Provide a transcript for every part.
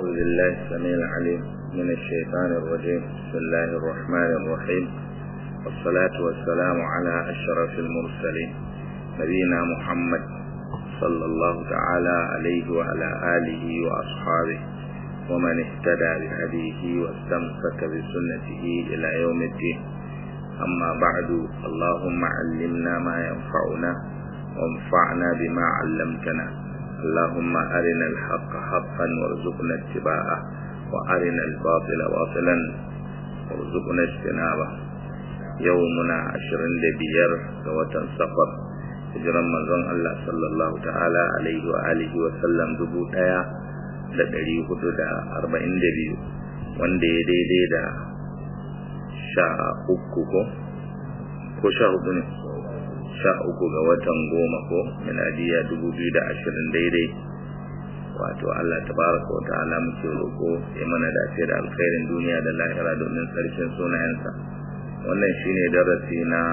أعوذ بالله السميع العليم من الشيطان الرجيم. بسم الله الرحمن الرحيم، والصلاة والسلام على أشرف المرسلين نبينا محمد صلى الله تعالى عليه وعلى آله وأصحابه ومن اهتدى بهديه واستمسك بسنته إلى يوم الدين. أما بعد، اللهم علمنا ما ينفعنا وانفعنا بما علمتنا. اللهم أرنا الحق حقا وارزقنا اتباعه وأرنا الباطل باطلا وارزقنا اجتنابه. يومنا 25 ga watan Safar، hijiran manzon Allah sallallahu ta'ala alaihi wa alihi wa sallam 1442, wanda ya daidai da 13 ko 14 ne 13 ga watan 10 ko miladiya 2020 daidai. Wato Allah tabaraka wa ta'ala muke roko ya mana dace da alkhairin duniya da lahira domin sarkin sunayensa. Wannan shine darasi na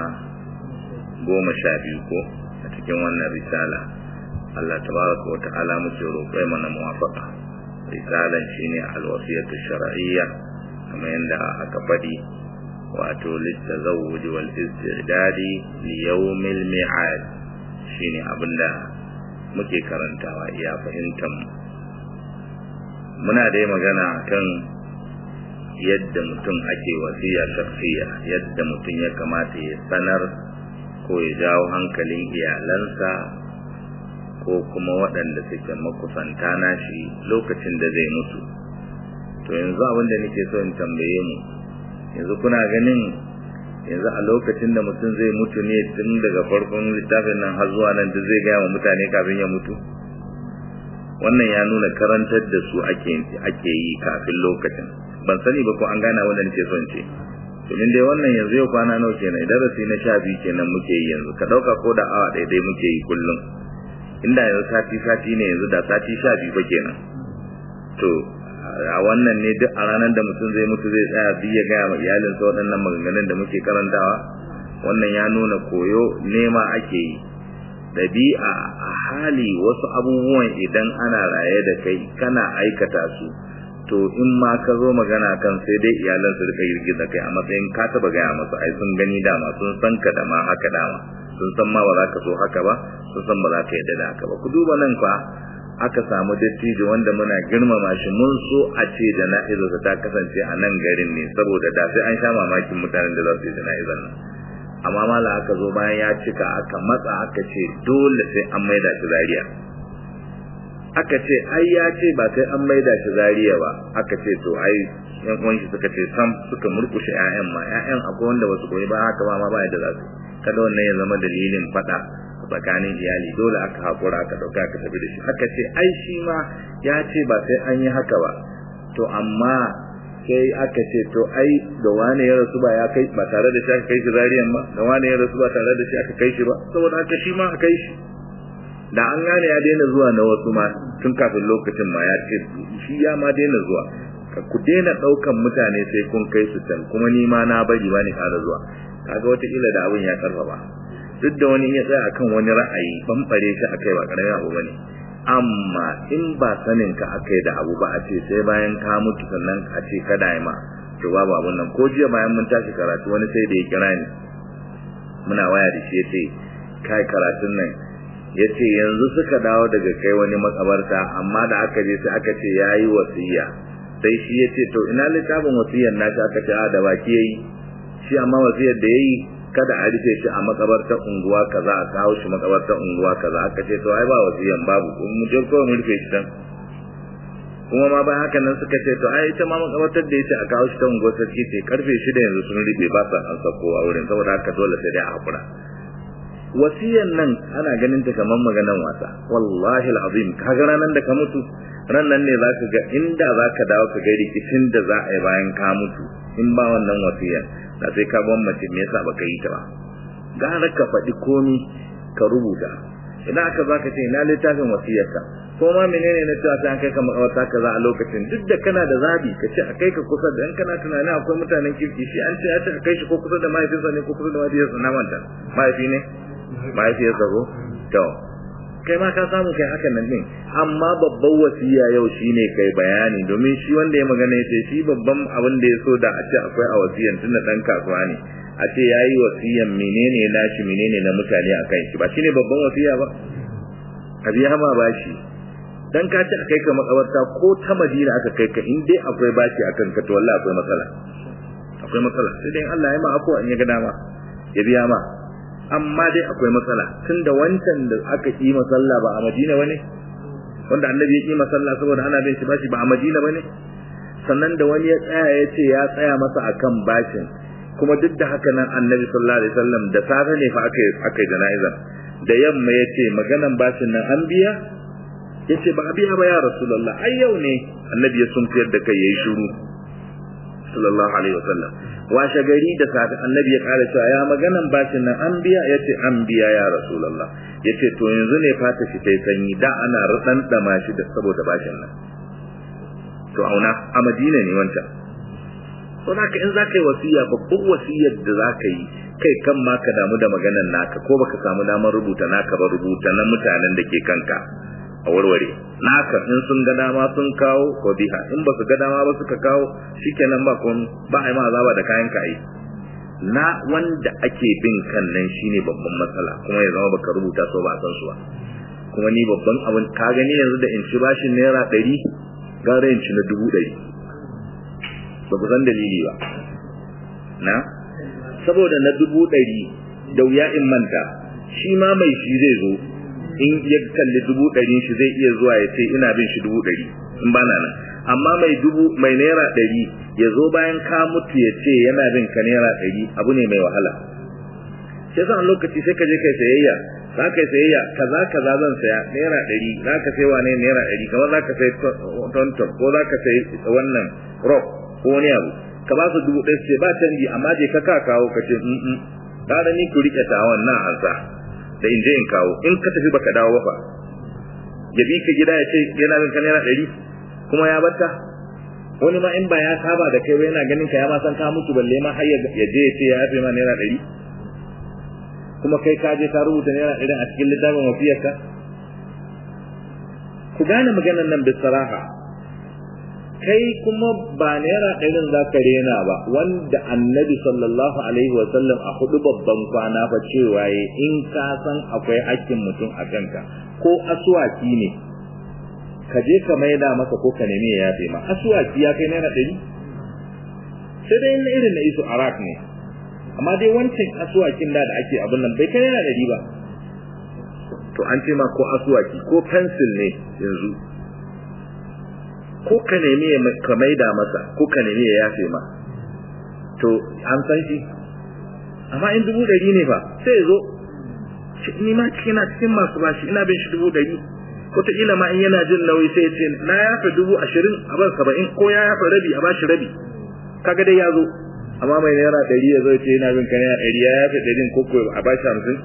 12 ko a cikin wannan risala. Allah tabaraka wa ta'ala muke roko ya mana muwafaqa. Risalan shine al-wasiyatu shar'iyya, kamar yanda aka fadi, wato litazawuj wal istidadi li yawmil mi'ad, shine abinda muke karantawa iya fahimtar mu. Muna da magana kan yadda mutum ake wasiya shakhsiyya, yadda mutum ya kamata ya sanar ko ya jawo hankalin iyalansa ko kuma waɗanda suke makusanta nashi lokacin da zai mutu. To yanzu abinda nake so in tambaye mu, yanzu kuna ganin yanzu a lokacin da mutum zai mutu ne tun daga farkon littafin nan har zuwa nan da zai gaya wa mutane kafin ya mutu? Wannan ya nuna karantar da su ake yi kafin lokacin. Ban sani ba ko an gane wanda nake son ce. Domin dai wannan yanzu yau kwana nawa kenan, darasi na 12 kenan muke yi yanzu. Ka dauka ko da awa ɗaya dai muke yi kullum. Inda yanzu sati ne, yanzu da sati 12 ba kenan. To a wannan ne duk a ranar da mutum zai mutu zai tsaya biyu ya gaya ma iyalinsa waɗannan maganganun da muke karantawa. Wannan ya nuna koyo nema ake yi. Ɗabi'a a hali wasu abubuwan idan ana raye da kai kana aikata su, to in ma ka zo magana kan sai dai iyalan su rika girgiza kai a matsayin ka taba gaya masu, ai sun gani dama, sun san ka da ma haka dama, sun san ma ba za ka so haka ba, sun san ba za ka yadda da haka ba. Ku duba nan fa aka samu dattijo wanda muna girmama shi, mun so a ce jana'izarsa ta kasance a nan garin ne, saboda da sai an sha mamakin mutanen da za su yi jana'izar nan. Amma mala aka zo bayan ya cika aka matsa aka ce dole sai an maida shi Zaria. Aka ce ai ya ce ba sai an maida shi Zaria ba. Aka ce to ai yan uwan shi suka ce sam, suka murkushe ƴaƴan ma. Ƴaƴan akwai wanda wasu koyi ba haka ba ma ba yadda za su. Kada wannan ya zama dalilin fada tsakanin iyali, dole aka hakura aka dauka aka tafi da shi. Aka ce ai shi ma ya ce ba sai an yi haka ba. To amma sai aka ce to ai da wani ya rasu ba ya kai ba tare da shi aka kai shi Zariyan ba, da wani ya rasu ba tare da shi aka kai shi ba, saboda haka shi ma aka kai shi. Da an gane ya daina zuwa na wasu ma tun kafin lokacin ma ya ce shi ya ma daina zuwa. Ku daina daukan mutane sai kun kai su can, kuma ni ma na bari ba ni ƙara zuwa. Kaga wata kila da abin ya karfafa. Duk da wani ya tsaya akan wani ra'ayi bambare shi akai ba karamin abu bane. Amma in ba sanin ka akai da abu ba a ce sai bayan ka mutu sannan a ce kada yi ma, to babu abun nan. Ko jiya bayan mun tashi karatu wani sai da ya kira ni, muna waya da shi yace kai karatun nan, yace yanzu suka dawo daga kai wani makabarta, amma da aka je sai aka ce yayi wasiya. Sai shi yace to ina littafin wasiyar nashi? Aka ce a da baki yayi shi, amma wasiyar da yayi kada a rufe shi a makabartar unguwa kaza, a kawo shi makabartar unguwa kaza. Aka ce to ai ba wasiyan babu, mu je ko mu rufe shi dan. Kuma ma bayan haka nan suka ce to ai ita ma makabartar da yace a kawo shi ta unguwar sarki ce karfe 6 yanzu sun rufe, ba sa an sako a wurin, saboda haka dole sai dai a hakura. Wasiyan nan ana ganin ta kaman maganan wasa, wallahi alazim. Kaga ranan da ka mutu, ran nan ne zaka ga inda zaka dawo ka ga rikicin da za a yi bayan ka mutu in ba wannan wasiyan, da sai ka gwamnati me yasa baka yi ta ba. Gara ka faɗi komi ka rubuta. Idan aka baka ce ina littafin wasiyarka, ko ma menene na cewa sai an kai ka makawarta kaza a lokacin, duk da kana da zabi ka ce a kai ka kusa da, in kana tunani akwai mutanen kirki, shi an ce ya ce a kai shi ko kusa da mahaifinsa ne ko kusa da mahaifiyarsa, na manta mahaifi ne mahaifiyarsa ko to kai ma ka samu kai hakan nan din, amma babban wasiya yau shine kai bayani, domin shi wanda ya magana yace shi babban abin da ya so da a ce akwai a wasiyan tunda dan kasuwa ne, a ce yayi wasiyan menene nashi menene na mutane akan shi, ba shine babban wasiya ba, a biya ma bashi dan ka ce akai ka makabarta ko ta Madina aka kai ka, in dai akwai bashi akan ka to wallahi akwai matsala, sai dai Allah ya ma afwa in ya ga dama ya biya ma, amma dai akwai matsala tunda wancan da aka yi masalla ba a Madina bane, wanda annabi ya yi masalla saboda ana bin shi bashi ba a Madina bane, sannan da wani ya tsaya ya ce ya tsaya masa akan bashin, kuma duk da haka nan annabi sallallahu alaihi wasallam da safe ne fa aka jana'izar, da yamma ya ce maganan bashin nan an biya, ya ce ba a biya ba ya rasulullah, ai yau ne annabi ya sunkuyar da kai yayi shiru sallallahu alaihi wasallam. washe gari da safe annabi ya kara cewa ya maganan bashin nan an biya, yace an biya ya rasulullah, yace to yanzu ne fata shi tai sanyi, da ana rudan dama shi da saboda bashin nan, to auna a Madina ne wancan. to haka in zaka yi wasiya, babban wasiyar da zaka yi kai kan ma ka damu da maganan naka, ko baka samu damar rubuta naka ba, rubuta na mutanen da ke kanka a warware naka, in sun ga dama sun kawo ko biha, in ba su ga dama ba suka kawo shikenan, ba kun ba ai ma azaba da kayan ka ai. na wanda ake bin kan nan shine babban matsala, kuma ya zama baka rubuta so ba san su ba. kuma ni babban abin ka gani yanzu da in ci bashin naira 100 gara in ci na 100, ba ku san dalili ba na, saboda na 100 da wuya in manta, shi ma mai shi zai zo in ya kalli 100 shi zai iya zuwa ya ce ina bin shi 100 in bana nan, amma mai naira 100 ya zo bayan ka mutu ya ce yana bin ka naira 100 abu ne mai wahala. sai san lokaci sai ka je kai sayayya, za ka yi sayayya kaza zan saya naira 100, za ka sai wane naira 100, kamar za ka sai tonton ko za ka sai wannan rock ko wani abu, ka ba su 1000 sai ba canji, amma je ka kawo ka ce kada ni ku rike ta wannan ansa da in je in kawo, in ka tafi baka dawo ba fa ya bi ka gida ya ce yana bin ka naira 100 kuma ya batta. wani ma in ba ya saba da kai ba yana ganin ka ya ma san ka mutu, balle ma har ya je ya ce ya yafe ma naira 100, kuma kai ka je ka rubuta naira 100 a cikin littafin wafiyarka. ku gane maganar nan bisaraha, kai kuma ba naira 100 za ka rena ba, wanda annabi sallallahu alaihi wa sallam a hudu babban kwana ba cewa in ka san akwai hakkin mutum a kanka, ko aswaki ne ka je ka maida masa ko ka nemi ya yafe ma. aswaki ya kai naira 100, sai dai irin na isu arak ne, amma dai wancan aswakin da ake abin nan bai kai naira 100 ba. to an ce ma ko aswaki ko pencil ne yanzu, ko ka nemi ka maida masa ko ka nemi ya yafe ma, to an san shi. amma in 100 ne fa sai ya zo ni ma cikin masu bashi ina bin shi 100, wataƙila ma in yana jin nauyi sai ya ce na yafe 20,000 a ban 70, ko ya yafe rabi a bashi rabi, kaga dai ya zo. amma mai naira 100 ya zo ce yana bin ka naira 100 ya yafe 100 ko a bashi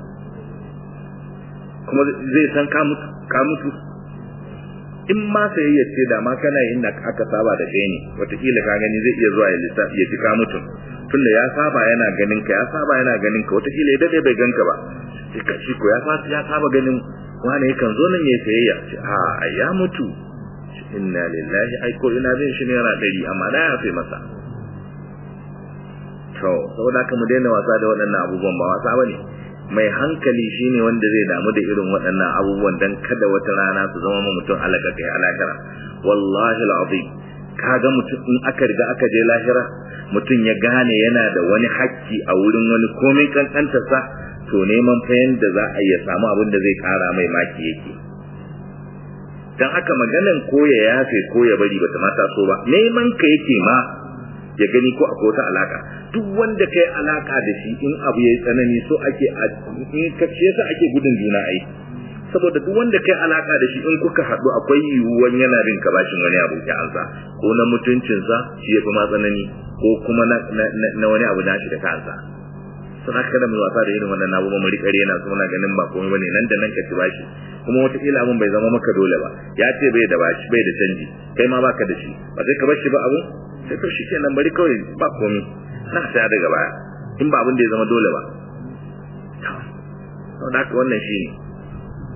50, kuma zai san ka mutu. in ma sai ya ce da ma kana yin da aka saba da kai ne, wataƙila ka gani zai iya zuwa ya lissafi ya tika mutum, tunda ya saba yana ganin ka, wataƙila ya dade bai ganka ba, shi ko ya saba ganin wani yakan zo nan ya sayayya, a ya mutu, inna lillahi, ai ko ina bin shi naira 100 amma na yafe masa. to saboda haka mu daina wasa da waɗannan abubuwan, ba wasa bane. mai hankali shine wanda zai damu da irin waɗannan abubuwan, dan kada wata rana su zama mutum alaka kai alakara. wallahi alazim, kaga mutum in aka riga aka je lahira, mutum ya gane yana da wani hakki a wurin wani komai kankantarsa, to neman fa yanda za a iya samu abin da zai kara mai maki yake. dan haka maganan ko ya yafe ko ya bari bata mata so ba, neman ka yake ma ya gani ko akwai wata alaka. duk wanda kai alaka da shi in abu yayi tsanani so ake in ka ce yasa ake gudun juna ai, saboda duk wanda kai alaka da shi in kuka hadu akwai yiwuwan yana bin ka bashin wani abu ya ansa, ko na mutuncin sa shi yafi ma tsanani, ko kuma na wani abu da shi da kansa. sun haka da mu wasa da irin wannan abu mu rikare yana so na ganin ba komai bane, nan da nan ka ci bashi, kuma wata kila abun bai zama maka dole ba, ya ce bai da bashi bai da canji, kai ma baka da shi, ba sai ka bar shi ba abu sai to shikenan bari kawai ba komai na sai daga baya, in ba abin da ya zama dole ba. to da haka wannan shine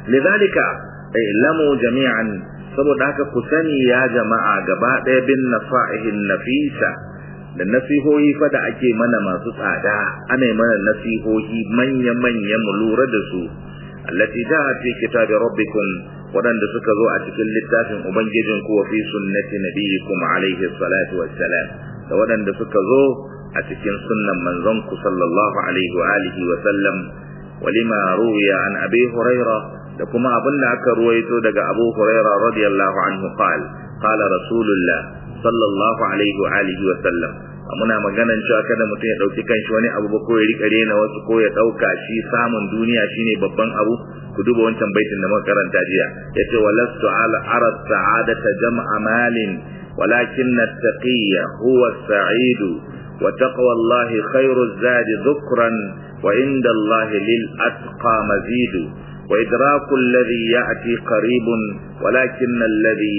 lidhalika ilamu jami'an, saboda haka ku sani ya jama'a gaba ɗaya bin nasa'ihin nafisa, da nasihohi fa da ake mana masu tsada, ana mana nasihohi manya mu lura da su, allati ja'a fi kitabi rabbikum, wadanda suka zo a cikin littafin ubangijin ku, wa fi sunnati nabiyikum alayhi salatu wassalam, da wadanda suka zo a cikin sunnan manzon ku sallallahu alaihi wa alihi wa sallam, walima ruwiya an abi hurairah, da kuma abinda aka ruwaito daga abu hurairah radiyallahu anhu qala rasulullah sallallahu alaihi wa alihi wa sallam. Muna maganan cewa kada mutum ya dauki kanshi wani abu ba, ko ya rika rena wasu, ko ya dauka shi samun duniya shine babban abu. Ku duba wancan baitin da muka karanta jiya, yace walastu ala ara sa'adata jam'a malin walakin at-taqiyya huwa as-sa'id wa taqwa Allah khairu az-zadi dhukran wa inda Allah lil atqa mazid wa idraku alladhi ya'ti qaribun walakin alladhi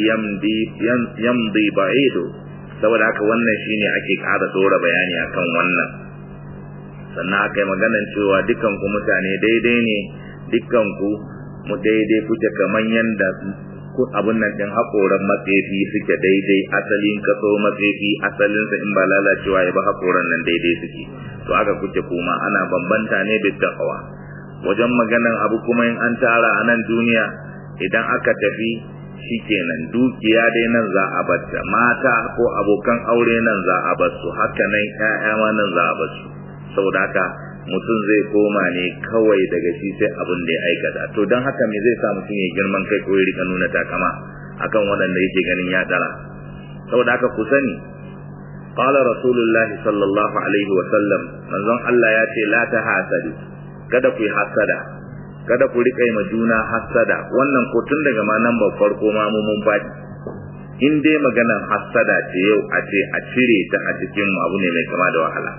yamdi ba'id. Saboda haka wannan shine ake ƙara dora bayani akan wannan. Sannan aka yi maganan cewa dukan ku mutane daidai ne, dukan ku mu daidai kuke kaman yanda abun nan din hakoran matsefi suke daidai, asalin kaso matsefi asalin sa in ba lalacewa ya ba hakoran nan daidai suke, to haka kuke kuma ana bambanta ne bi taqwa. Wajen maganan abu kuma in an tara a nan duniya, idan aka tafi shikenan dukiya dai nan za a batta, mata ko abokan aure nan za a bar su, haka nan ƴaƴa ma nan za a bar su. Saboda haka mutum zai koma ne kawai daga shi sai abin da ya aikata. To don haka me zai sa mutum ya girman kai ko ya rika nuna takama akan waɗanda yake ganin ya tsara? Saboda haka ku sani, qala rasulullahi sallallahu alaihi wa sallam, manzon Allah ya ce la tahasadu, kada ku yi hasada, kada ku rika yi ma juna hasada. Wannan ko tun daga ma nan ba farko ma mun faɗi, in dai maganar hasada ce yau a ce a cire ta a cikin abu ne mai kama da wahala.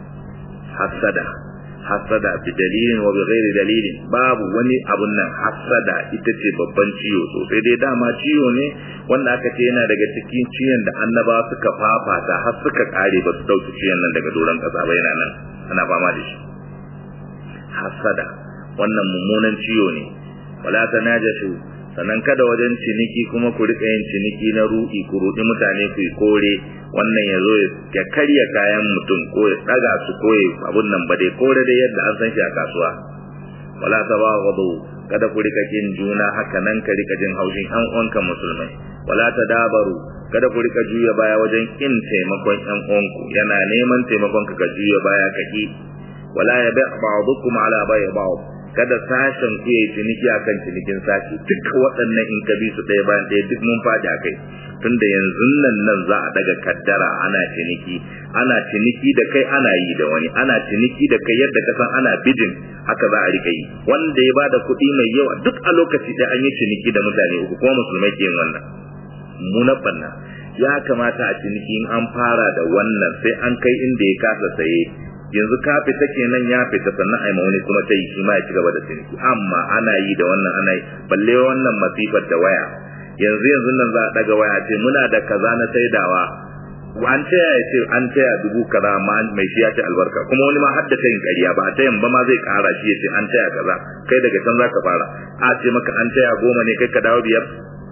Hasada bi dalilin wa bi ghairi dalilin, babu wani abun nan. Hasada ita ce babban ciwo sosai, dai dama ciwo ne wanda aka ce yana daga cikin ciwon da annaba suka fafata har suka kare ba su dauki ciwon nan daga doron kasa ba, yana nan ana fama da shi. Hasada wannan mummunan ciwo ne. Wala tanajashu, sannan kada wajen ciniki kuma ku rika yin ciniki na ruɗi, ku ruɗi mutane ku yi kore, wannan ya zo ya karya kayan mutum ko ya daga su ko ya abun nan ba dai kore dai yadda an san shi a kasuwa. Wala tabaghadu, kada ku rika kin juna haka nan ka rika jin haushin an uwanka musulmai. Wala tadabaru, kada ku rika juya baya wajen kin taimakon ɗan uwanku, yana neman taimakon ka juya baya ka ki. Wala yabi ba'dukum ala bai ba'd, kada sashen ku yayi ciniki akan cinikin sashi. Duk waɗannan in ka bi su ɗaya bayan ɗaya duk mun fadi akai, tunda yanzu nan za a daga kaddara, ana ciniki da kai, ana yi da wani, ana ciniki da kai yadda ka san ana bidin, haka za a rika yi. Wanda ya bada kuɗi mai yawa duk a lokaci ɗaya an yi ciniki da mutane uku, kuma musulmai ke yin wannan. Munabbanna ya kamata a ciniki in an fara da wannan sai an kai inda ya kasa saye, yanzu ka fita kenan ya fita, sannan ai wani kuma sai shi ma ya ci gaba da ciniki. Amma ana yi da wannan, ana yi balle wannan masifar da waya. Yanzu nan za a daga waya ce muna da kaza na saidawa, an taya ya ce an taya 1000 kaza, amma mai shi ya ce albarka, kuma wani ma har da tayin ƙarya ba a tayin ba ma zai ƙara shi ya ce an taya kaza, kai daga can za ka fara a ce maka an taya 10 ne, kai ka dawo 5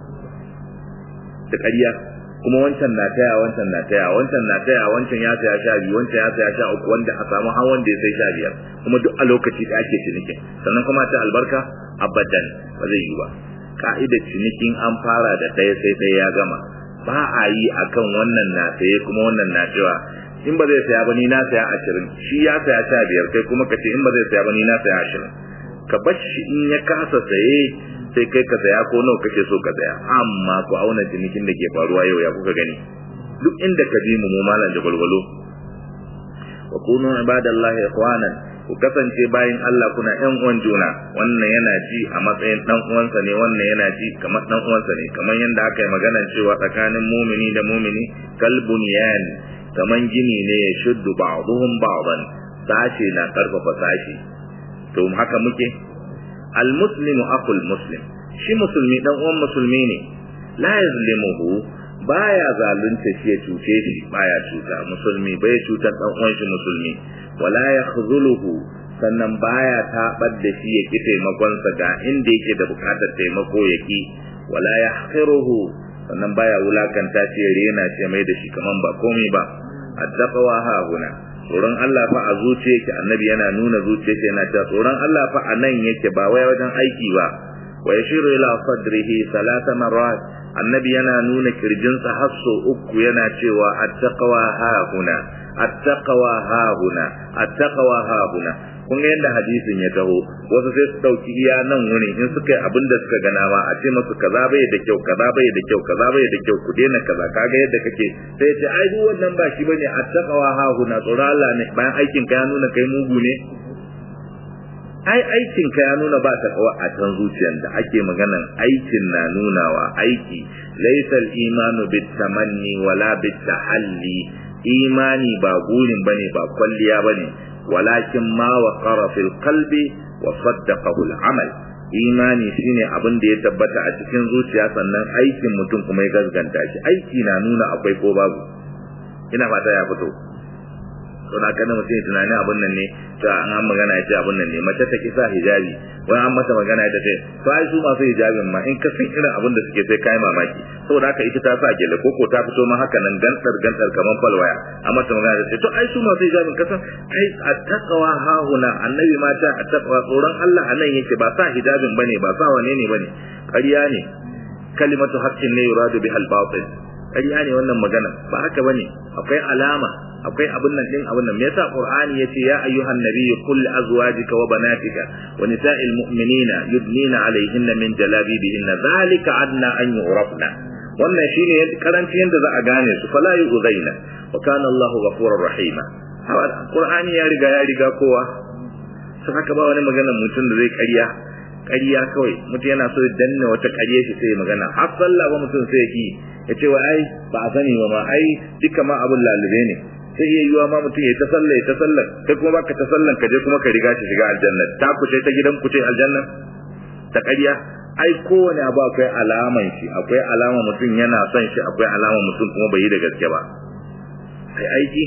da ƙarya. Kuma wancan na taya, wancan na taya, wancan na taya, wancan ya saya 12, wancan ya saya 13, wanda a samu har wanda ya sai 15, kuma duk a lokaci da ake cinikin, sannan kuma ta albarka abadan ba zai yi ba. Ka'idar cinikin an fara da ɗaya sai ɗaya ya gama, ba a yi akan wannan na saye kuma wannan na cewa in ba zai saya ba ni na saya 20, shi ya saya 15, kai kuma ka ce in ba zai saya ba ni na saya 20. Ka bar shi in ya kasa saye sai kai ka saya ko nawa kake so ka saya. Amma ku auna cinikin da ke faruwa yau, ya kuka gani? Duk inda ka bi mu malam da balwalo. Wa kunu ibadallahi ikhwanan, ku kasance bayin Allah kuna ƴan uwan juna. Wannan yana ji a matsayin dan uwansa ne, wannan yana ji kamar dan uwansa ne, kamar yanda aka yi magana cewa tsakanin mumini da mumini kalbunyan, kaman gini ne ya shuddu ba'dhum ba'dan, sashi na karfafa sashi. To haka muke. Al-muslimu aqul muslim, shi musulmi dan uwan musulmi ne. La yazlimuhu, baya zalunta shi ya cuce shi, baya cuta musulmi, bai cutar dan uwan shi musulmi. Wala yakhzuluhu, sannan baya tabar da shi ya ki taimakon sa ga inda yake da bukatar taimako ya ki wala yahqiruhu sannan baya wulakanta shi ya rena shi mai da shi kaman ba komai ba attaqwa ha huna tsoron Allah fa a zuciya yake annabi yana nuna zuciya yake yana cewa tsoron Allah fa a nan yake ba wai wajen aiki ba wa yashiru ila sadrihi salasa marrat annabi yana nuna kirjinsa har so uku yana cewa attaqwa ha huna attaqwa ha huna attaqwa ha huna kun ga yanda hadisin ya taho wasu sai su dauki iya nan wuri in suka yi abin da suka gana ma a ce musu kaza bai da kyau kaza bai da kyau kaza bai da kyau ku daina kaza kaga yadda kake sai ce ai duk wannan ba shi bane attaqwa ha huna tsoro Allah ne bayan aikin ka ya nuna kai mugu ne ai aikin ka ya nuna ba takawa a can zuciyar da ake maganan aikin na nunawa aiki laysal imanu bitamanni wala bitahalli imani ba gurin bane ba kwalliya bane walakin ma waqara fil qalbi wa saddaqahu al amal imani shine abin da ya tabbata a cikin zuciya sannan aikin mutum kuma ya gaskanta shi aiki na nuna akwai ko babu ina fata ya fito to na kana mutum ya tunani abun nan ne to an magana ya ce abun nan ne mace ta kisa hijabi wai an mata magana ya ce to ai su masu hijabin ma in ka san irin abun da suke sai kai mamaki saboda haka ita ta sa gele koko ta fito ma haka nan gantar kaman falwaya an mata magana ya ce to ai su masu hijabin ka san ai attaqwa hauna annabi ma ta attaqwa tsoron Allah anan yake ba sa hijabin bane ba sa wane ne bane ƙarya ne kalimatu haqqin ne yuradu bihal batil ƙarya ne wannan magana ba haka bane akwai alama akwai abun nan din abun nan me yasa qur'ani yace ya ayyuhan nabiyyu qul azwajika wa banatika wa nisa'il mu'minina yudnina alayhinna min jalabibihinna dhalika adna an yu'rafna wannan shine karanci yanda za a gane su fala yu'zaina wa kana Allahu ghafurur rahima qur'ani ya riga kowa sai haka ba wani magana mutum da zai ƙarya kawai mutum yana so ya danna wata ƙarya shi sai magana har sallah ba mutum sai ya ce wa ai ba a sani ba ma ai duka ma abun lalube ne sai iya yiwa ma mutum ya ta sallah kai kuma baka ta sallan ka je kuma ka riga shi shiga aljanna ta kuce ta gidan kuce aljanna ta ƙarya ai kowane abu akwai alaman shi akwai alama mutum yana son shi akwai alama mutum kuma bai yi da gaske ba ai aiki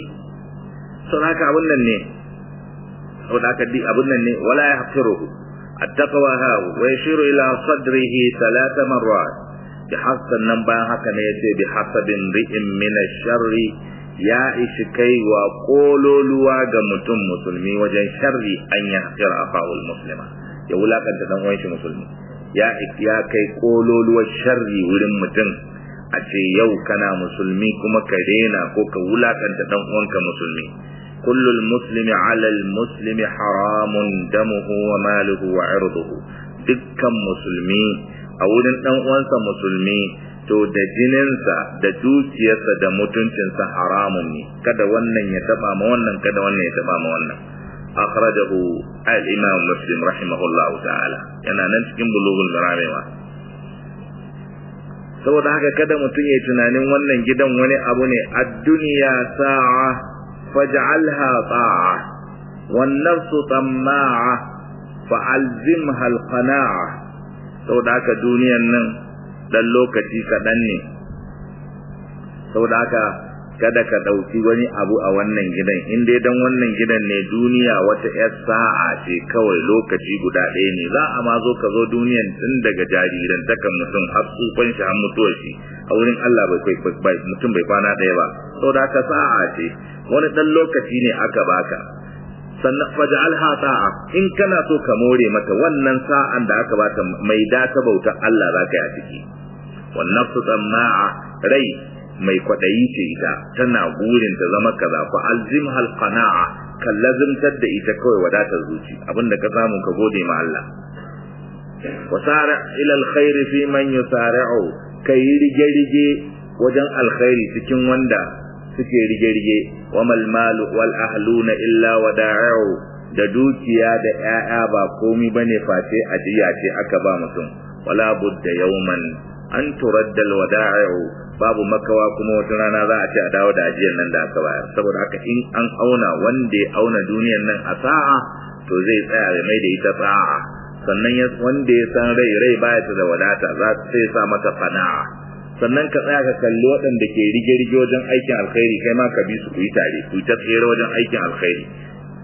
sau haka abun nan ne sau da haka abun nan ne wala ya hafiruhu التقوى هاو ويشير إلى صدره 3 مرات بحسب نبا هكا نيتي بحسب امرئ من الشر يا إشكي وقولوا لواغ متم مسلمي وجن شر أن يحقر أخاه المسلم يقول لك أنت تنويش مسلمي يا كي قولوا لوا الشر ولم متم أتي يو كان مسلمي كما كدينا كوكا ولا كنت تنوانك مسلمي كل المسلم على المسلم حرام دمه وماله وعرضه dukkan musulmi a wurin dan uwansa musulmi to da jininsa da dukiyarsa da mutuncinsa haramun ne kada wannan ya taba ma wannan kada wannan ya taba ma wannan akhrajahu al-imam muslim rahimahullahu ta'ala yana nan cikin bulughul maram saboda haka kada mutum ya tunanin wannan gidan wani abu ne ad-dunya sa'a faj'alha ta'a wan-nafsu tamma'a fa'alzimha al-qana'a saboda haka duniyan nan dan lokaci kadan ne saboda haka kada ka dauki wani abu a wannan gidan in dai dan wannan gidan ne duniya wata yar sa'a ce kawai lokaci guda ɗaya ne za a ma zo ka zo duniyan tun daga jariran takan mutum har tsufan shi har mutuwar shi a wurin Allah bai mutum bai kwana ɗaya ba saboda haka sa'a ce wani dan lokaci ne aka baka sannan faj'alha ta'a in kana so ka more mata wannan sa'an da aka bata mai da ta bautar Allah zaka yi a ciki wan nafsu tamma'a rai mai kwadayi ce ita tana gurin ta zama kaza fa alzimha alqana'a kallazimtar da ita kawai wadatar zuci abinda ka samu ka gode ma Allah wasara ila alkhair fi man yusari'u kai rige wajen alkhairi cikin wanda suke rige wamal malu wal ahluna illa wada'u da dukiya da 'ya'ya ba komai bane face ajiya ce aka ba mutum wala budda yawman an turadda al wada'u babu makawa kuma wata rana za a ce a dawo da ajiyar nan da aka bayar saboda haka in an auna wanda ya auna duniyar nan a sa'a to zai tsaya ya mai da ita sa'a sannan wanda ya san rai baya ta da wadata za sai sa mata fana'a sannan ka tsaya ka kalli waɗanda ke rige wajen aikin alkhairi kai ma ka bi su ku yi tare ku yi ta tsere wajen aikin alkhairi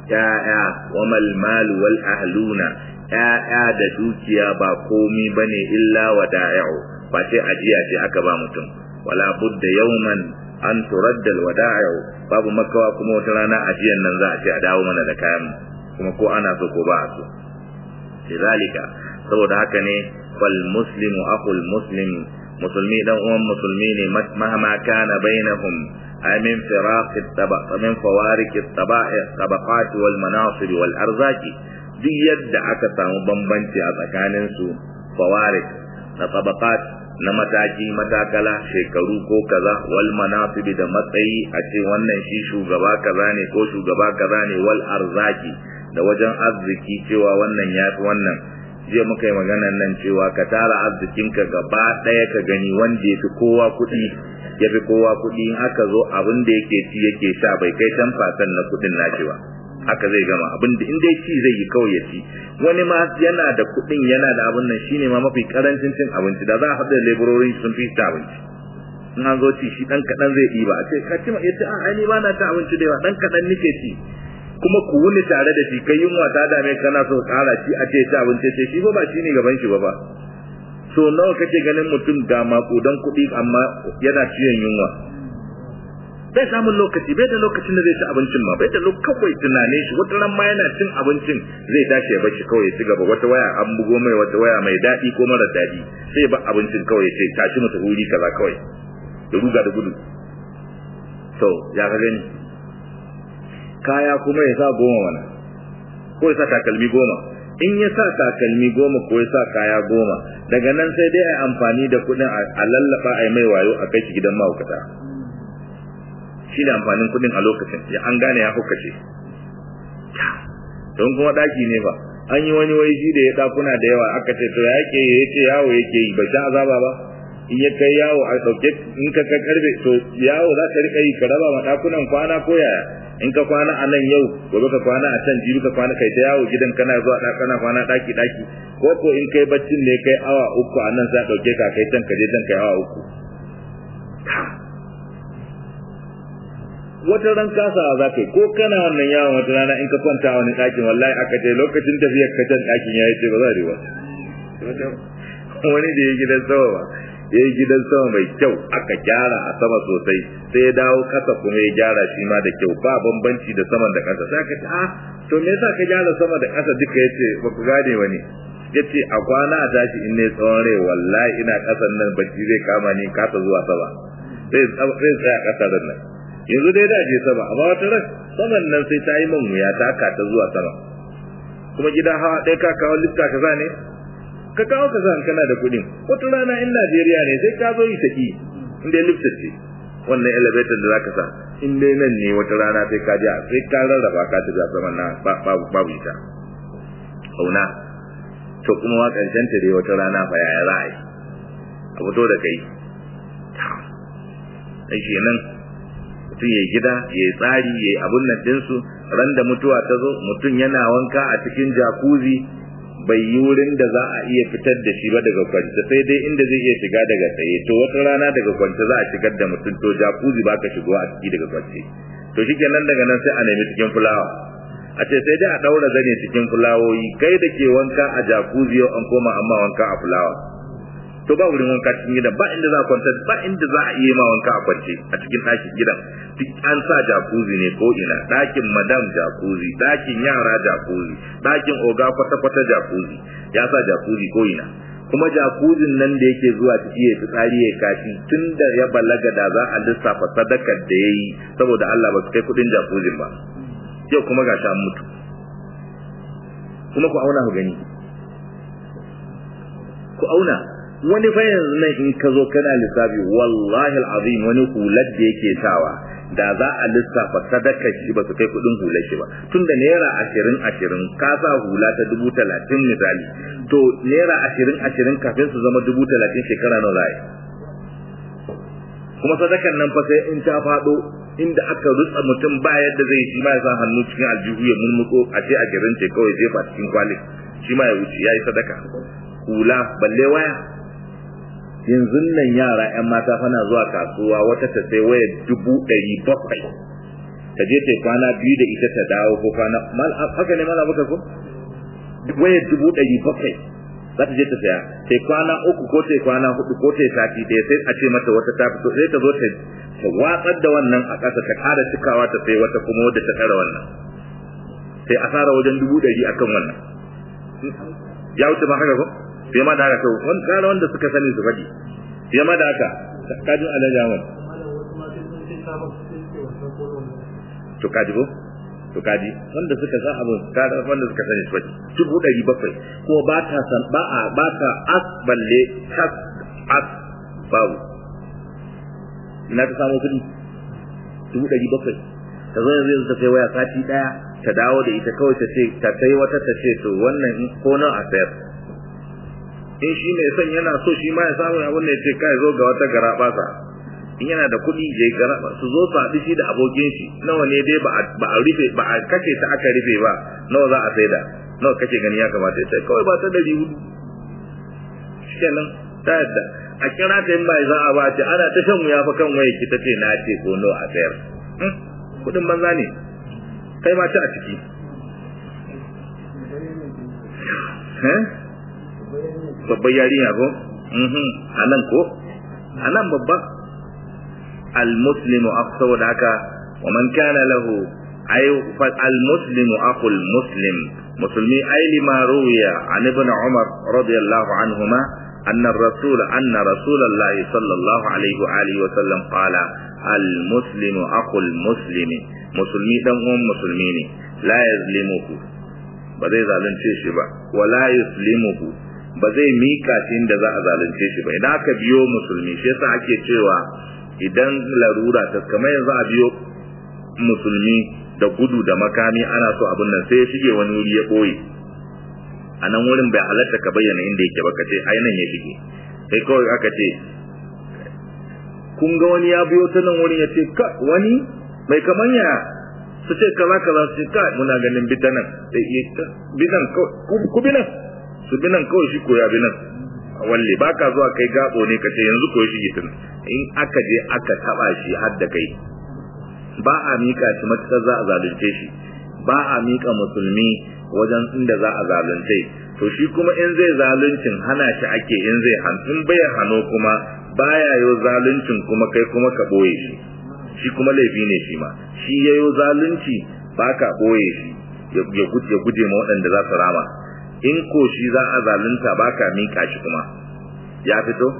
ya'ya wa mal mal wal ahluna ya'ya da dukiya ba komi bane illa wada'i'u ba sai ajiya ce aka ba mutum wala budda yawman an turadda al wada'i'u babu makawa kuma wata rana ajiyan nan za a ce a dawo mana da kayan kuma ko ana so ko ba a so lidalika saboda haka ne fal muslimu akhul muslim musulmi dan uwan musulmi ne mahama kana bainahum ay min firaq at-tabaq min fawarik at-tabaqat wal manasib wal arzaki duk yadda aka samu bambanci a tsakanin su fawarik na tabaqat na matakala shekaru ko kaza wal manasib da matsayi a ce wannan shi shugaba kaza ne ko shugaba kaza ne wal arzaki da wajen arziki cewa wannan yafi wannan je muka yi maganar nan cewa ka tara arzikinka gaba daya ka gani wanda yafi kowa kuɗi in aka zo abin da yake ci yake sha bai kai 10% na kuɗin nashi ba haka zai gama abin da inda ci zai yi kawai ya ci wani ma yana da kuɗin yana da abin nan shine ma mafi karancin cin abinci da za a haɗa labororin sun fi ta abinci in an zo ci shi dan kadan zai ɗiba a ce ka ci ma yace a ni ba na ta abinci da yawa dan kadan nake ci kuma ku wuni tare da shi kai yunwa ta dame kana so ƙara ci a ce ta abinci ce shi ba shi ne gaban shi ba so nawa kake ganin mutum ga makudan kuɗi amma yana ciyon yunwa bai samun lokaci bai da lokacin da zai ci abincin ma bai da kawai tunanin shi wata ran ma yana cin abincin zai tashi ya bashi kawai ya ci gaba wata waya an bugo mai wata waya mai daɗi ko mara daɗi sai ba abincin kawai ya ce tashi mu tafi wuri kaza kawai da ruga da gudu to ya ka gani kaya kuma ya sa 10 mana ko ya sa takalmi 10 in ya sa takalmi 10 ko ya sa kaya 10 daga nan sai dai a amfani da kudin a lallaba a mai wayo a kai shi gidan mahaukata shi da amfanin kudin a lokacin ya an gane ya hukace don kuma daki ne ba an yi wani waje da ya dakuna da yawa aka ce to yake yace yawo yake yi ba sha azaba ba in ya kai yawo a dauke in ka karbe to yawo za ka rika yi ka raba ma dakunan kwana ko yaya in ka kwana a nan yau gobe ka kwana a can jibi ka kwana kai ta yawo gidan kana zuwa kana kwana daki ko in kai baccin ne kai awa 3 a nan sai dauke ka kai can ka je can kai awa 3 wata ran kasawa za ka yi ko kana wannan yawon wata rana in ka kwanta wani ɗakin wallahi aka ce lokacin tafiyar ka can ɗakin ya yi ce ba za a ba wani da ya gidan sama ba ya yi gidan sama mai kyau aka gyara a sama sosai sai ya dawo kasa kuma ya gyara shi ma da kyau ba bambanci da saman da ƙasa sai ka ce to me yasa ka gyara sama da ƙasa duka ya ce ba ku gane wani ya ce a kwana a tashi in ne tsawon rai wallahi ina ƙasan nan bacci zai kama ni kasa zuwa sama sai tsaya ƙasar nan yanzu dai da je sama amma wata ran saman nan sai ta yi min wuya ta ka ta zuwa sama kuma gida hawa ɗaya ka kawo lifta ka za ne ka kawo ka za kana da kuɗin wata rana in Najeriya ne sai ka zo yi ta in dai lifta ce wannan elevator da zaka sa in dai nan ne wata rana sai ka ji sai ka rarraba ka ta saman na babu ita kauna to kuma wakancan ta dai wata rana fa yaya ra'ayi a fito da kai sai kenan mutum ya gida ya yi tsari ya yi abun nan ɗinsu ran da mutuwa ta zo mutum yana wanka a cikin jakuzi bai yi wurin da za a iya fitar da shi ba daga kwance sai dai inda zai iya shiga daga tsaye to wata rana daga kwance za a shigar da mutum to jakuzi ba ka shigo a ciki daga kwance to shi kenan daga nan sai a nemi cikin fulawa a ce sai dai a ɗaura zane cikin fulawoyi kai da ke wanka a jakuzi yau an koma amma wanka a fulawa to ba wurin wanka cikin gidan ba inda za a kwanta ba inda za a iya ma wanka a kwance a cikin ɗakin gidan duk an sa jakuzi ne ko ina ɗakin madam jakuzi ɗakin yara jakuzi ɗakin oga kwata-kwata jakuzi ya sa jakuzi ko ina kuma jakuzin nan da yake zuwa ciki ya fitsari ya kashi tun da ya balaga da za a lissafa sadakar da ya yi saboda Allah ba su kai kuɗin jakuzin ba yau kuma ga sha mutu kuma ku auna ku gani ku auna wani fa yanzu nan in ka zo kana lissafi wallahi alazim wani hular da yake sawa da za a lissafa sadakar shi ba su kai kudin hular shi ba tunda naira 20 ka sa hula ta 30 misali to naira 20 kafin su zama 30 shekara nawa zai kuma sadakar nan fa sai in ta fado inda aka rutsa mutum ba yadda zai shi ma ya sa hannu cikin aljihu ya mulmuko a ce a girin ce kawai jefa cikin kwalin shi ma ya wuce yayi sadaka hula balle waya yanzu nan yara ƴan mata fana zuwa kasuwa wata ta sai waya 700 ta je ta kwana 2 da ita ta dawo ko kwana haka ne mala baka ko wayar 700 za ta je ta saya sai kwana 3 ko sai kwana 4 ko sai sati ɗaya sai a ce mata wata ta fito sai ta zo ta watsar da wannan a ƙasa ta ƙara cikawa ta sai wata kuma wadda ta ƙara wannan sai asara wajen 100 akan wannan ya wuce ma haka ko sai ma da haka to wanda suka sani su faɗi sai ma da haka kajin alaja mun to kaji ko to kaji wanda suka san abin wanda suka sani su faɗi 700 ko ba ta san ba ta as balle tas as babu ina ta samu kudi 700 ta zo yanzu ta sai waya sati daya ta dawo da ita kawai ta ce ta sai wata ta ce to wannan ko nan a sayar in shi ne son yana so shi ma ya samu abin da ya ce kai zo ga wata garabasa in yana da kuɗi ya yi garaba su zo su haɗu shi da abokin shi nawa ne dai ba a rufe ba a kashe ta aka rufe ba nawa za a saida nawa kake gani ya kamata ya ce kawai ba ta 400 shikenan ta yadda a kira ta yin bai za a ba ce ana ta shan wuya fa kan waye ki ta ce na ce ko nawa a sayar kuɗin banza ne kai ma ci a ciki babbar yarinya ko anan ko anan babba al-muslimu afsaw da haka wa man kana lahu ay fa al-muslimu aqul muslim muslimi ay lima ruwiya an ibn umar radiyallahu anhuma anna ar-rasul Allah sallallahu alayhi wa alihi wa sallam qala al-muslimu aqul muslimi muslimi dan uwan musulmi ne la yazlimuhu ba zai zalunce shi ba wala yuslimuhu ba zai mika shi inda za a zalunce shi ba idan aka biyo musulmi shi yasa ake cewa idan larura ta kamar yanzu a biyo musulmi da gudu da makami ana so abin nan sai ya shige wani wuri ya boye a nan wurin bai halatta ka bayyana inda yake ba ka ce ai nan ya shige sai kawai aka ce kun ga wani ya biyo ta nan wurin ya ce ka wani mai kaman ya su ce kaza kaza su ce ka muna ganin bitanan sai binan ku binan su binan kawai shi ko ya binan walle baka zuwa kai gabo ne kace yanzu ko shi gitin in aka je aka taba shi har da kai ba a mika shi matakar za a zalunce shi ba a mika musulmi wajen inda za a zalunce to shi kuma in zai zaluncin hana shi ake in zai in bai hano kuma baya yo zaluncin kuma kai kuma ka boye shi shi kuma laifi ne shi ma shi yayo zalunci baka boye shi ya guje ma waɗanda za su rama in ko shi za a zalunta baka mika shi kuma ya fito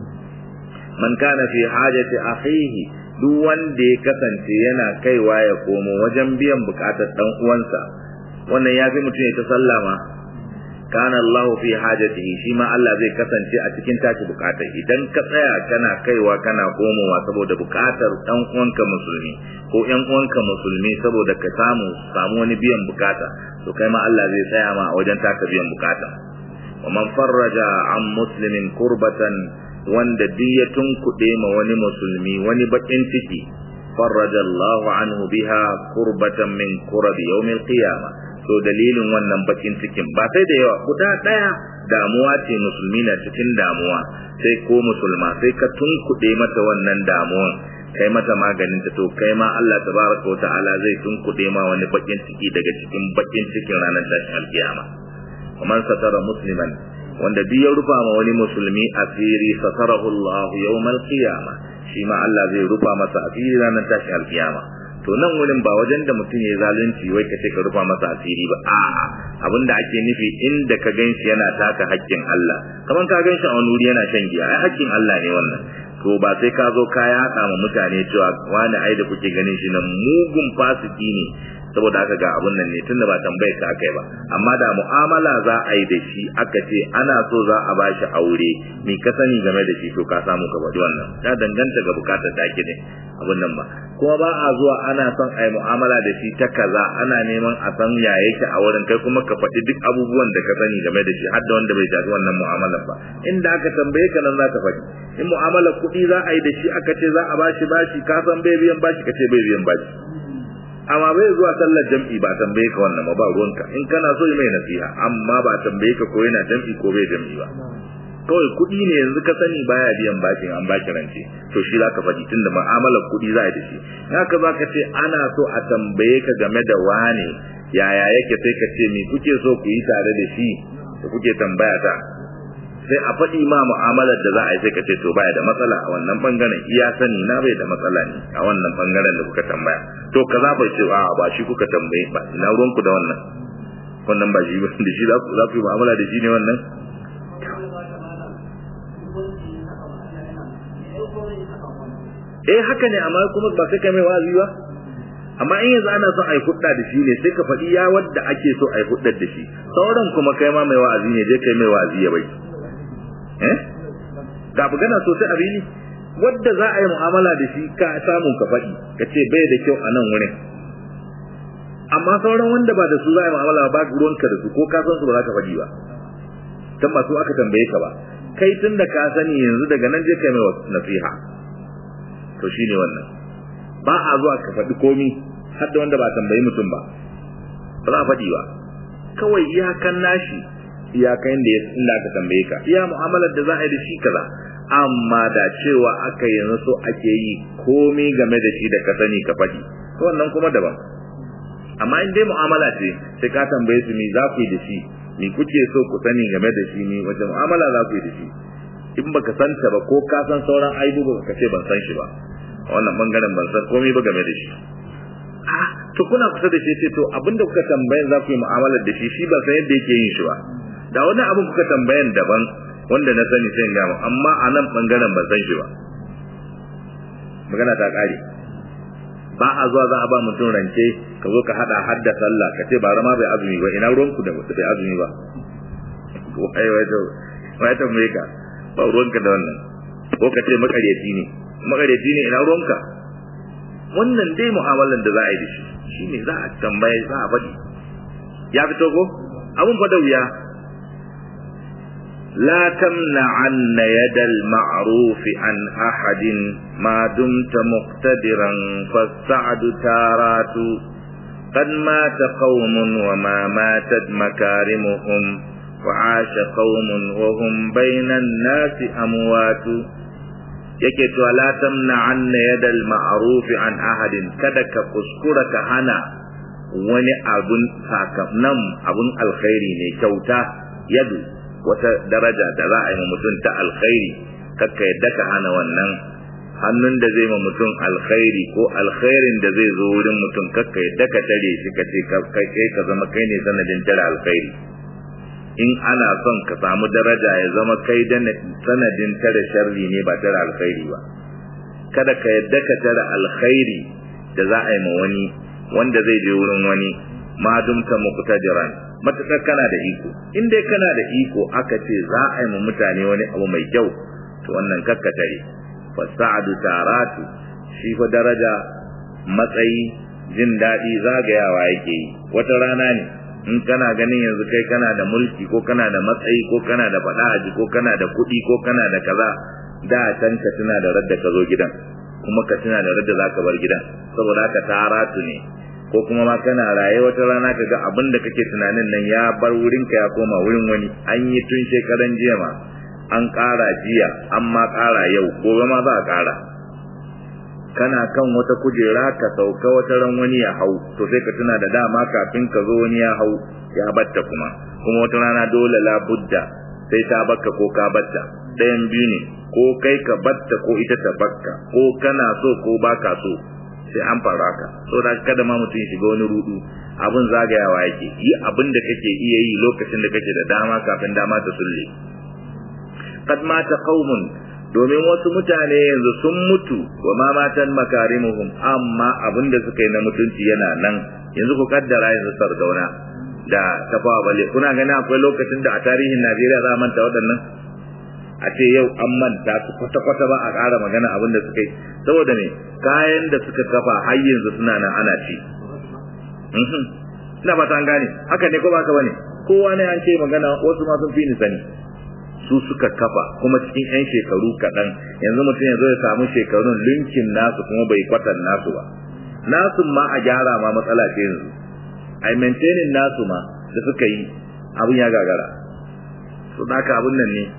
man kana fi hajati akhihi duk wanda ya kasance yana kaiwa ya komo wajen biyan bukatar dan uwansa wannan ya fi mutum ya ta sallama kana Allah fi hajatihi shi ma Allah zai kasance a cikin tashi bukatar idan ka tsaya kana kaiwa kana komowa saboda bukatar dan uwanka musulmi ko ƴan uwanka musulmi saboda ka samu wani biyan bukata to kai ma Allah zai tsaya ma wajen taka biyan bukata wa man farraja an muslimin kurbatan wanda duk tunkuɗe ma wani musulmi wani bakin ciki farraja Allah anhu biha kurbatan min kurabi yawmil qiyamah to dalilin wannan bakin cikin ba sai da yawa guda daya damuwa ce musulmi na cikin damuwa sai ko musulma sai ka tunkuɗe mata wannan damuwan kai mata maganin ta to kai ma Allah tabaraka wa ta'ala zai tunkuɗe ma wani bakin ciki daga cikin bakin cikin ranar tashin alkiyama man satara musliman wanda duk ya rufa ma wani musulmi asiri satarahu Allah yawmal qiyama shi ma Allah zai rufa masa asiri ranar tashin alkiyama to nan wurin ba wajen da mutum ya zalunci wai ka ce ka rufa masa asiri ba a'a abinda ake nufi inda ka ganshi yana taka haƙƙin Allah kaman ka ganshi a wani wuri yana shan giya ai haƙƙin Allah ne wannan to ba sai ka zo ka yaɗa ma mutane cewa wani ai da kuke ganin shi nan mugun fasiki ne saboda haka ga abun nan ne tunda ba tambaye ka akai ba amma da mu'amala za a yi da shi aka ce ana so za a bashi aure me ka sani game da shi to ka samu ka bari wannan ta danganta ga bukatar da ake ne abun nan ba kuma ba a zuwa ana son a yi mu'amala da shi ta kaza ana neman a san ya yake a wurin kai kuma ka faɗi duk abubuwan da ka sani game da shi har da wanda bai shafi wannan mu'amalar ba inda aka tambaye ka nan za ka faɗi in mu'amalar kuɗi za a yi da shi aka ce za a bashi ka san bai biyan bashi ka ce bai biyan bashi amma bai zuwa sallar jam'i ba tambaye ka wannan ba ruwanka in kana so yi mai nasiha amma ba tambaye ka ko yana jam'i ko bai jam'i ba kawai kuɗi ne yanzu ka sani baya biyan bashin an baki rance to shi zaka faɗi tunda mu'amalar kuɗi za a da shi haka zaka ce ana so a tambaye ka game da wane yaya yake sai ka ce me kuke so ku yi tare da shi da kuke tambaya ta sai a faɗi ma mu'amalar da za a yi sai ka ce to baya da matsala a wannan bangaren iya sani na bai da matsala ne a wannan bangaren da kuka tambaya to kaza bai ce a ba shi kuka tambaye ba ina ruwanku da wannan ba shi da shi za ku yi mu'amala da shi ne wannan haka ne amma kuma ba sai ka mai wa'azi ba amma in yanzu ana son a yi hudda da shi ne sai ka faɗi ya wadda ake so a yi hudda da shi sauran kuma kai ma mai wa'azi ne je kai mai wa'azi ya bai ga bugana sosai abini wadda za a yi mu'amala da shi ka samu ka faɗi ka ce bai da kyau a nan wurin amma sauran wanda ba da su za a yi mu'amala ba ruwanka da su ko ka san su ba za ka faɗi ba kan ba su aka tambaye ka ba kai tun da ka sani yanzu daga nan je kai mai nasiha to shine wannan ba a zuwa ka faɗi komi har da wanda ba tambayi mutum ba ba za a faɗi ba kawai iyakan nashi iyakan da inda aka tambaye ka iya mu'amalar da za a yi da shi kaza amma da cewa aka yanzu so ake yi komi game da shi da ka sani ka faɗi to wannan kuma daban amma in dai mu'amala ce sai ka tambaye su me za ku yi da shi me kuke so ku sani game da shi ne wace mu'amala za ku yi da shi in baka santa ba ko ka san sauran aibu ka ce ban san shi ba wannan bangaren ban san komai ba game da shi to kuna kusa da shi ce to abinda kuka tambayan za ku yi mu'amalar da shi ba san yadda yake yin shi ba da wani abin kuka tambayan daban wanda na sani sai ga amma a nan bangaren ban san shi ba magana ta kare ba a zuwa za a ba mutum rance ka zo ka hada hadda sallah ka ce ba rama bai azumi ba ina ruwanku da bai azumi ba wai ta mai ka ba ruwanka da wannan ko ka ce makaryaci ne ina ruwanka wannan dai mu'amalan da za a yi da shi shine za a tambaye za a faɗi ya fito ko abun fa da wuya la tamna'anna yadal ma'ruf an ahadin ma dumta muqtadiran fas'adu taratu qad mata qaumun wa ma matat makarimuhum wa 'asha qaumun wa hum bainan nasi amwatu yake cewa la tamna'anna yadal ma'ruf an ahadin kada ka kuskura ka hana wani abun sakamnan abun alkhairi ne kyauta yadu wata daraja da za a yi mutum ta alkhairi kakka yadda ka hana wannan hannun da zai ma mutum alkhairi ko alkhairin da zai zo wurin mutum kakka yadda ka tare shi ka ce kai ka zama kai ne sanadin tare alkhairi in ana son ka samu daraja ya zama kai da sanadin tare sharri ne ba tare alkhairi ba kada ka yadda ka tare alkhairi da za a yi ma wani wanda zai je wurin wani ma dumta muqtadiran matakar kana da iko in dai kana da iko aka ce za a yi ma mutane wani abu mai kyau to wannan kakka tare fasa'adu taratu shi fa daraja matsayi jin daɗi zagayawa yake yi wata rana ne in kana ganin yanzu kai kana da mulki ko kana da matsayi ko kana da faɗa aji ko kana da kuɗi ko kana da kaza da can ka tuna da radda ka zo gidan kuma ka tuna da radda za ka bar gidan saboda haka taratu ne ko kuma ma kana raye wata rana ka ga abin da kake tunanin nan ya bar wurinka ya koma wurin wani an yi tun shekaran jiya ma an ƙara jiya an ma ƙara yau gobe ma za a ƙara kana kan wata kujera ka sauka wata ran wani ya hau to sai ka tuna da dama kafin ka zo wani ya hau ya batta kuma wata rana dole la budda sai ta bakka ko ka batta ɗayan biyu ne ko kai ka batta ko ita ta bakka ko kana so ko baka so sai an fara ka so da kada ma mutum ya shiga wani rudu abin zagayawa yake yi abin da kake iya yi lokacin da kake da dama kafin dama ta sulle qad mata qaumun domin wasu mutane yanzu sun mutu wa ma matan makarimuhum amma abin da suka yi na mutunci yana nan yanzu ku kaddara yanzu Sardauna da Tafawa Bale kuna gani akwai lokacin da a tarihin Najeriya za a manta waɗannan a ce yau an manta su kwata-kwata ba a ƙara magana abin da suka yi saboda ne kayan da suka kafa har yanzu suna nan ana ci ina ba ta gane haka ne ko ba ka bane kowa ne an ce magana wasu ma sun fi ni sani su suka kafa kuma cikin 'yan shekaru kaɗan yanzu mutum ya zo ya samu shekarun linkin nasu kuma bai kwatan nasu ba nasu ma a gyara ma matsala ce yanzu ai maintaining nasu ma da suka yi abin ya gagara su haka abin nan ne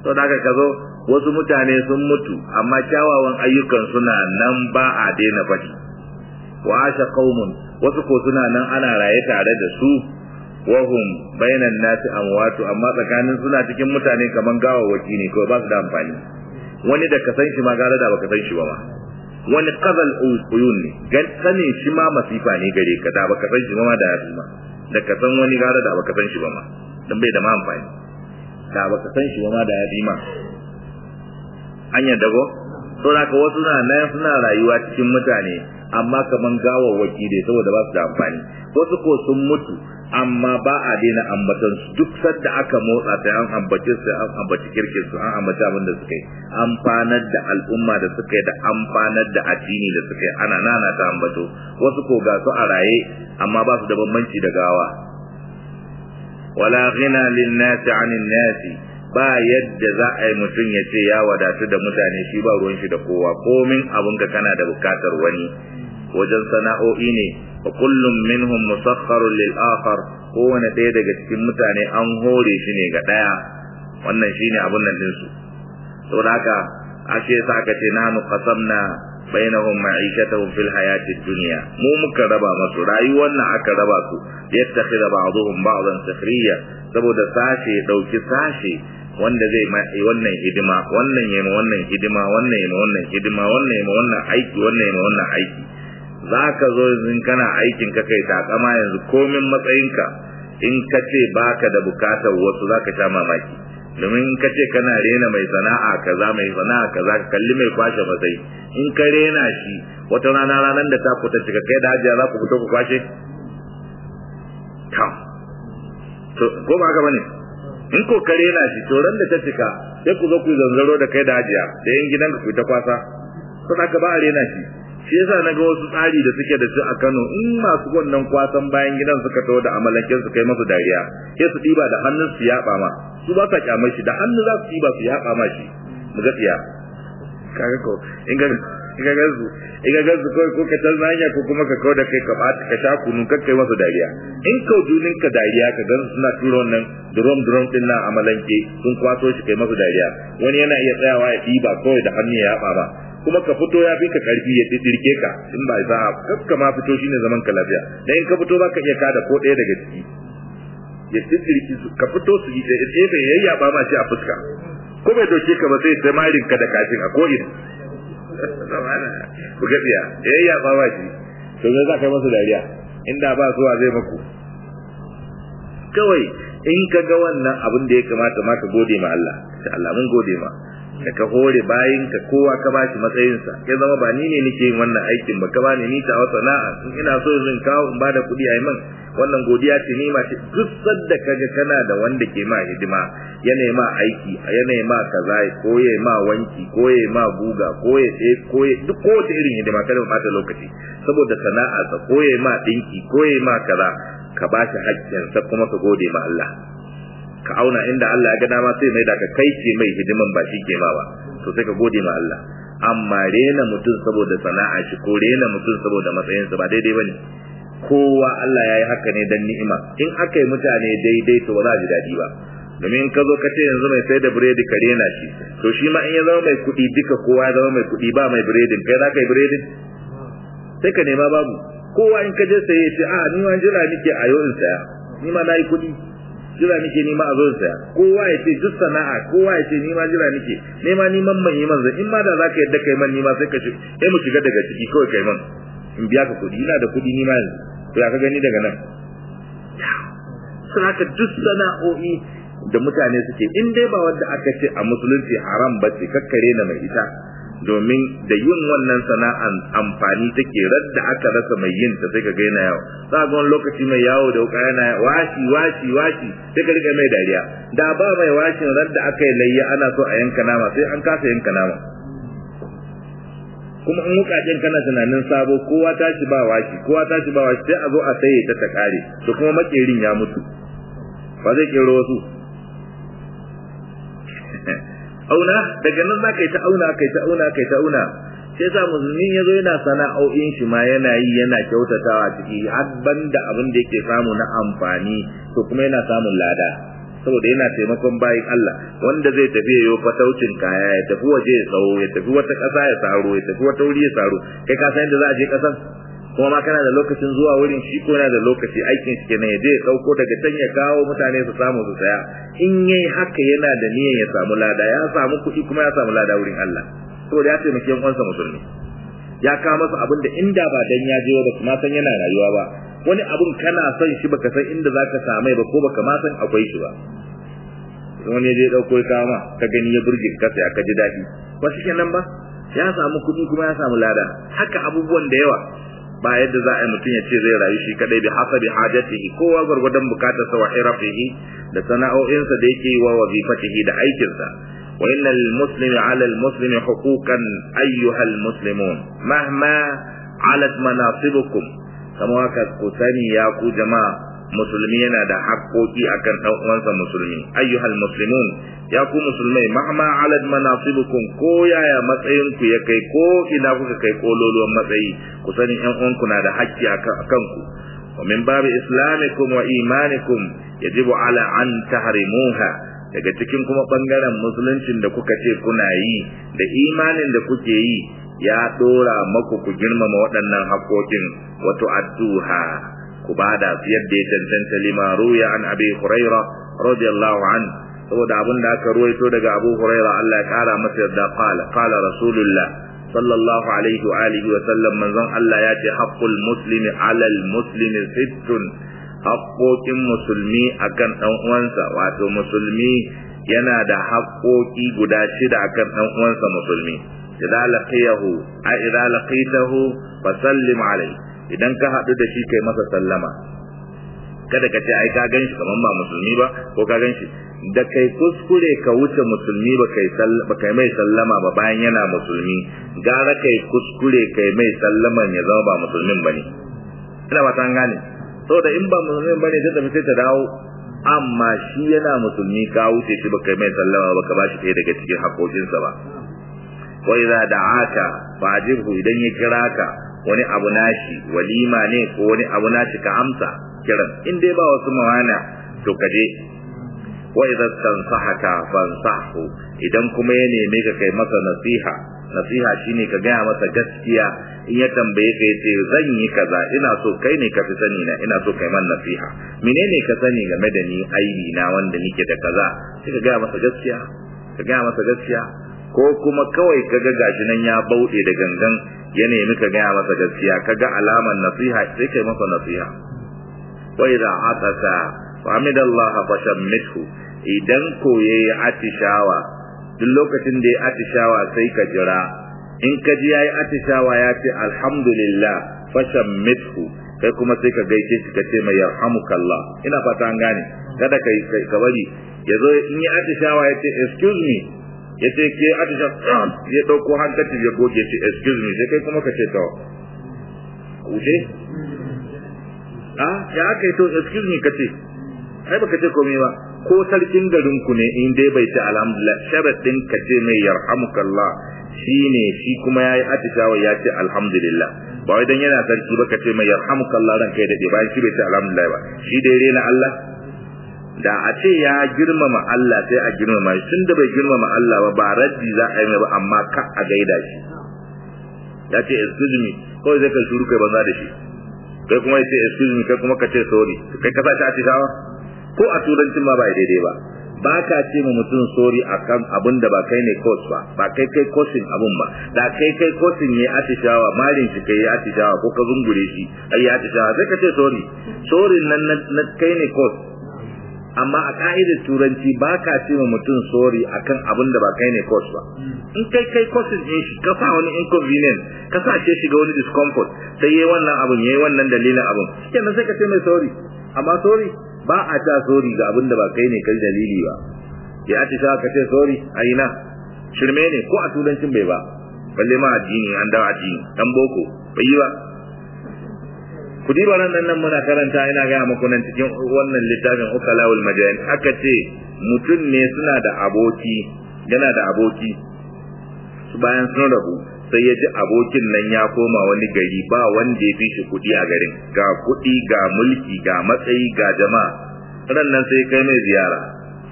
to da ka zo wasu mutane sun mutu amma kyawawan ayyukan suna nan ba a daina faɗi. Wa asha qaumun, wasu ko suna nan ana raye tare da su, wahum bainan nasi amwatu, amma tsakanin suna cikin mutane kaman gawawaki ne kawai, ba su da amfani. Wani da ka san shi ma gara da baka san shi ba ma, wani qazal uyun ne, gan sanin shi ma masifa ne gare ka, da baka san shi ma da yafi ma, da ka san wani gara da baka san shi ba ma, dan bai da ma amfani, da baka san shi ba ma da yafi ma. Anya dago to da ka wasu suna rayuwa cikin mutane amma kaman gawawwaki ne saboda ba su da amfani. Wasu ko sun mutu amma ba a daina ambatan su, duk sadda aka motsa ta an ambace su, an ambaci kirkin su, an ambaci abin da suka yi, amfanar da al'umma da suka yi, da amfanar da addini da suka yi, ana nana ta ambato. Wasu ko ga su a raye amma ba su da bambanci da gawa. Wala ghina lin nasi 'anil nasi, ba yadda za a yi mutum ya ce ya wadatu da mutane, shi ba ruwan shi da kowa, komin abin ka kana da bukatar wani. Wajen sana'o'i ne, wa kullum minhum musakharun lil akhar, kowane ɗaya daga cikin mutane an hore shi ne ga ɗaya. Wannan shine abun nan din su. Saboda haka ashe sa ka ce nanu qasamna bainahum ma'ishatahum fil hayati dunya, mu muka raba masu rayuwar nan, aka raba su yattakhidha ba'dhum ba'dan sakhriya, saboda sashe dauki sashe wanda zai ma wannan hidima, wannan yayi wannan hidima, wannan yayi wannan hidima, wannan yayi wannan aiki, wannan yayi wannan aiki. Zaka zo in kana aikin ka kai takama yanzu komin matsayinka, in ka ce baka da bukatar wasu zaka sha mamaki. Domin in ka ce kana rena mai sana'a kaza, mai sana'a kaza, ka kalli mai kwashe matsayi, in ka rena shi wata ranar da ta fita cika kai da hajiya za ku fito ku kwashe to ko ba haka bane? In ko ka rena shi to ran da ta cika sai ku zo ku zanzaro da kai da hajiya da yan gidan ku ta kwasa, to haka ba a rena shi. Shi yasa naga wasu tsari da suke da su a Kano, in masu wannan kwasan bayan gidan suka tawo da amalanken su kai masu dariya, sai su diba da hannun su yaba ma, su ba sa kyamar shi, da hannu za su diba su yaba ma shi, mu ga tsiya. Kaga ko in ga su ko ka tarna hanya ko kuma ka kawo da kai ka bata ka sha kunu ka kai masu dariya. In ka junin ka dariya ka gan suna turo wannan drum din na amalanke sun kwaso shi kai masu dariya, wani yana iya tsayawa ya diba kawai da hannu ya yaba ba, kuma ka fito ya fi ka karfi ya dirke ka, in ba za ka ma fito shine zaman ka lafiya. Dan in ka fito zaka iya kada ko ɗaya daga ciki ya dirke su, ka fito su yi da ebe yayya ba ma shi a fuska, ko bai doke ka ba sai marin ka da kashin a ko'ina ku gaskiya yayya ba ma shi, to me za ka yi masa dariya inda ba zuwa zai maku. Kawai in ka ga wannan abin da ya kamata ma ka gode ma Allah, sai Allah mun gode ma da ka hore bayin ka, kowa ka bashi matsayinsa. Ya zama ba ni ne nake yin wannan aikin ba, ka bani ni ta sana'a, in ina so in kawo in bada kuɗi ayi man, wannan godiya ce ni ma ce. Duk sadda kaga kana da wanda ke ma hidima, yana ma aiki, yana ma kaza, ko ya ma wanki, ko ya ma guga, ko ya duk kowace irin hidima, kada mu bata lokaci saboda sana'a sa, ko ya ma dinki, ko ya ma kaza, ka bashi haƙƙinsa kuma ka gode ma Allah. Ka auna inda Allah ya ga dama sai mai da ka kai ce mai hidiman ba shi ke ma ba, to sai ka gode ma Allah. Amma rena mutum saboda sana'a shi, ko rena mutum saboda matsayinsa ba daidai bane. Kowa Allah ya yi haka ne dan ni'ima. In aka yi mutane daidai to ba za a ji daɗi ba. Domin ka zo ka ce yanzu mai sai da biredi ka rena shi, to shi ma in ya zama mai kuɗi, duka kowa ya zama mai kuɗi ba mai biredin, kai za ka yi biredin? Sai ka nema babu. Kowa in ka je sai ya ce a ni ma jira nake a yau in saya, ni ma na yi kuɗi, jira nake ni ma a zo in saya. Kowa ya ce duk sana'a, kowa ya ce ni ma jira nake, ni ma ni man yi man zan, in ma da za ka yadda kai man ni ma sai ka ce sai mu shiga daga ciki kawai kai man in biya ka kuɗi, ina da kuɗi ni ma yanzu, to ya ka gani daga nan. Sun haka duk sana'o'i da mutane suke, in dai ba wanda aka ce a musulunci haram ba ce, kakkare na mai ita, domin da yin wannan sana'an amfani take, radda aka rasa mai yin ta sai ka ga yana yawo. Za ga wani lokaci mai yawo da wuka yana washi sai ka riga mai dariya. Da ba mai washin, radda aka yi layya ana so a yanka nama sai an kasa yanka nama. Kuma in wukaken kana tunanin sabo, kowa tashi ba washi sai a zo a saye ta ta kare, to kuma makerin ya mutu, ba zai kero wasu. Auna daga nan za ka yi ta auna. Sai sa musulmi ya zo yana sana'o'in shi ma yana yi, yana kyautatawa ciki, har banda abin da yake samu na amfani, to kuma yana samun lada. saboda yana taimakon bayin Allah. Wanda zai tafi yayo fataucin kaya, ya tafi waje ya tsawo, ya tafi wata ƙasa ya saro, ya tafi wata wuri ya saro, kai ka san yadda za a je ƙasan? Kuma ma kana da lokacin zuwa wurin, shi ko yana da lokaci, aikin shi kenan ya je ya dauko daga can ya kawo mutane su samu su saya. In yayi haka yana da niyyar ya samu lada, ya samu kuɗi kuma ya samu lada wurin Allah, saboda ya taimaki yan uwansa musulmi. Ya kawo masa abin da inda ba dan ya je ba kuma san yana rayuwa ba, wani abun kana son shi baka san inda zaka same ba, ko baka ma san akwai shi ba. Wani je dauko ya kawo ma, ka gani ya burge ka, sai ka ji dadi, ba shi kenan ba, ya samu kuɗi kuma ya samu lada. Haka abubuwan da yawa, ba yadda za a yi mutum ya ce zai rayu shi kadai bi hasabi hajatihi, kowa gurgudan bukatar sa wa irafihi, da sana'o'insa da yake yi wa wazifatihi da aikinsa. wa inna lil muslimi ala al muslimi huquqan ayyuha al muslimun mahma alat manasibukum, kama haka ku sani ya ku jama'a, musulmi yana da haƙƙoƙi akan ɗan uwansa musulmi. ayyuhal muslimun, ya ku musulmai, mahma alat manasibukum, ko yaya matsayin ku ya kai, ko ina kuka kai kololuwan matsayi, ku sani ƴan uwanku na da haƙƙi akan ku. wa min babi islamikum wa imanikum yajibu ala an tahrimuha, daga cikin kuma bangaren musuluncin da kuka ce kuna yi da imanin da kuke yi, ya dora maku ku girmama waɗannan haƙƙoƙin, wa tu'adduha, ku bada su yadda ya cancanta. lima ruya an abi huraira radiyallahu anhu, saboda abin da aka ruwaito daga Abu Huraira, Allah ya kara masa yadda, qala rasulullah sallallahu alaihi wa alihi wa sallam, manzon Allah ya ce haqqul muslimi alal muslimi sittun, haƙoƙin musulmi akan dan uwansa, wato musulmi yana da haƙoƙi guda 6 akan dan uwansa musulmi. idza laqitahu fasallim alayhi, idan ka hadu da shi kai masa sallama. Kada ka ce ai ka ganshi kaman ba musulmi ba, ko ka ganshi da kai kuskure ka wuce musulmi ba kai mai sallama ba bayan yana musulmi, gara kai kuskure kai mai sallaman ya zama ba musulmin bane. Ina ba tan gane, saboda in ba musulmin bane sai tafi sai ta dawo, amma shi yana musulmi ka wuce shi ba kai mai sallama ba, ka bashi kai daga cikin haƙoƙinsa ba. wa idza da'aka fa'jibhu, idan ya kira ka wani abu nashi, walima ne ko wani abu nashi, ka amsa kiran, in dai ba wasu mawana to kaje. wa idza tansahaka fansahu, idan kuma ya neme ka kai masa nasiha shine ka gaya masa gaskiya. in ya tambaye ka yace zan yi kaza, ina so kai ne ka fi sani na, ina so kai man nasiha, menene ka sani game da ni, aibi na wanda nike da kaza, sai ka gaya masa gaskiya. ko kuma kawai kaga gashi nan ya bauɗe da gangan, ya nemi ka gaya masa gaskiya, kaga alaman nasiha sai kai masa nasiha. wa idza atasa wa amidallaha fashammithu, idan ko yayi atishawa, duk lokacin da yayi atishawa sai ka jira, in ka ji yayi atishawa ya ce alhamdulillah fashammithu, kai kuma sai ka gaishe shi ka ce mai yarhamukallah. ina fata an gane, kada kai ka bari yazo in yi atishawa ya ce excuse me, ya ce ke atisha, ya dauko hankali ya goge ce excuse me, sai kai kuma ka ce to wuce ya kai to excuse me kace, ai baka ce komai ba. ko sarkin garin ku ne in dai bai ce alhamdulillah, sharadin ka ce mai yarhamukallah shine shi kuma yayi atishawa ya ce alhamdulillah, ba wai dan yana sarki ba ka ce mai yarhamukallah ran kai da bayan shi bai ce alhamdulillah ba, shi dai rena Allah. da a ce ya girmama Allah sai a girmama shi, tunda bai girmama Allah ba raddi za a yi mai ba, amma ka a gaida shi. ya ce excuse me, kawai zai ka shuru kai banza da shi, kai kuma ya ce excuse me, kai kuma ka ce sorry, kai ka sa shi atishawa. ko a turancin ma ba daidai ba ka ce ma mutum sorry akan abin da ba kai ne cause ba kai causing abun ba. da kai causing ne atishawa, malin shi kai atishawa ko ka zungure shi ai atishawa, sai ka ce sorry nan na kai ne cause. amma a ka'idar turanci ba ka ce ma mutum sorry akan abin da ba kai ne cause ba. in kai causing din shi, ka sa wani inconvenience, ka sa shi shiga wani discomfort, sai yayi wannan abun, yayi wannan dalilin abun, kenan sai ka ce mai sorry. amma sorry ba a ta sorry ga abin da ba kai ne kai dalili ba. ya ci ta ka ce sorry a ina, shirme ne, ko a turancin bai ba, balle ma addini, an dawo addini dan boko bai yi ba. ku diba nan muna karanta, ina ga muku nan cikin wannan littafin ukalawul majalis, aka ce mutum ne suna da aboki, yana da aboki, su bayan sun rabu sai ya ji abokin nan ya koma wani gari, ba wanda ya fi shi kuɗi a garin, ga kuɗi ga mulki ga matsayi ga jama'a. ran nan sai kai mai ziyara,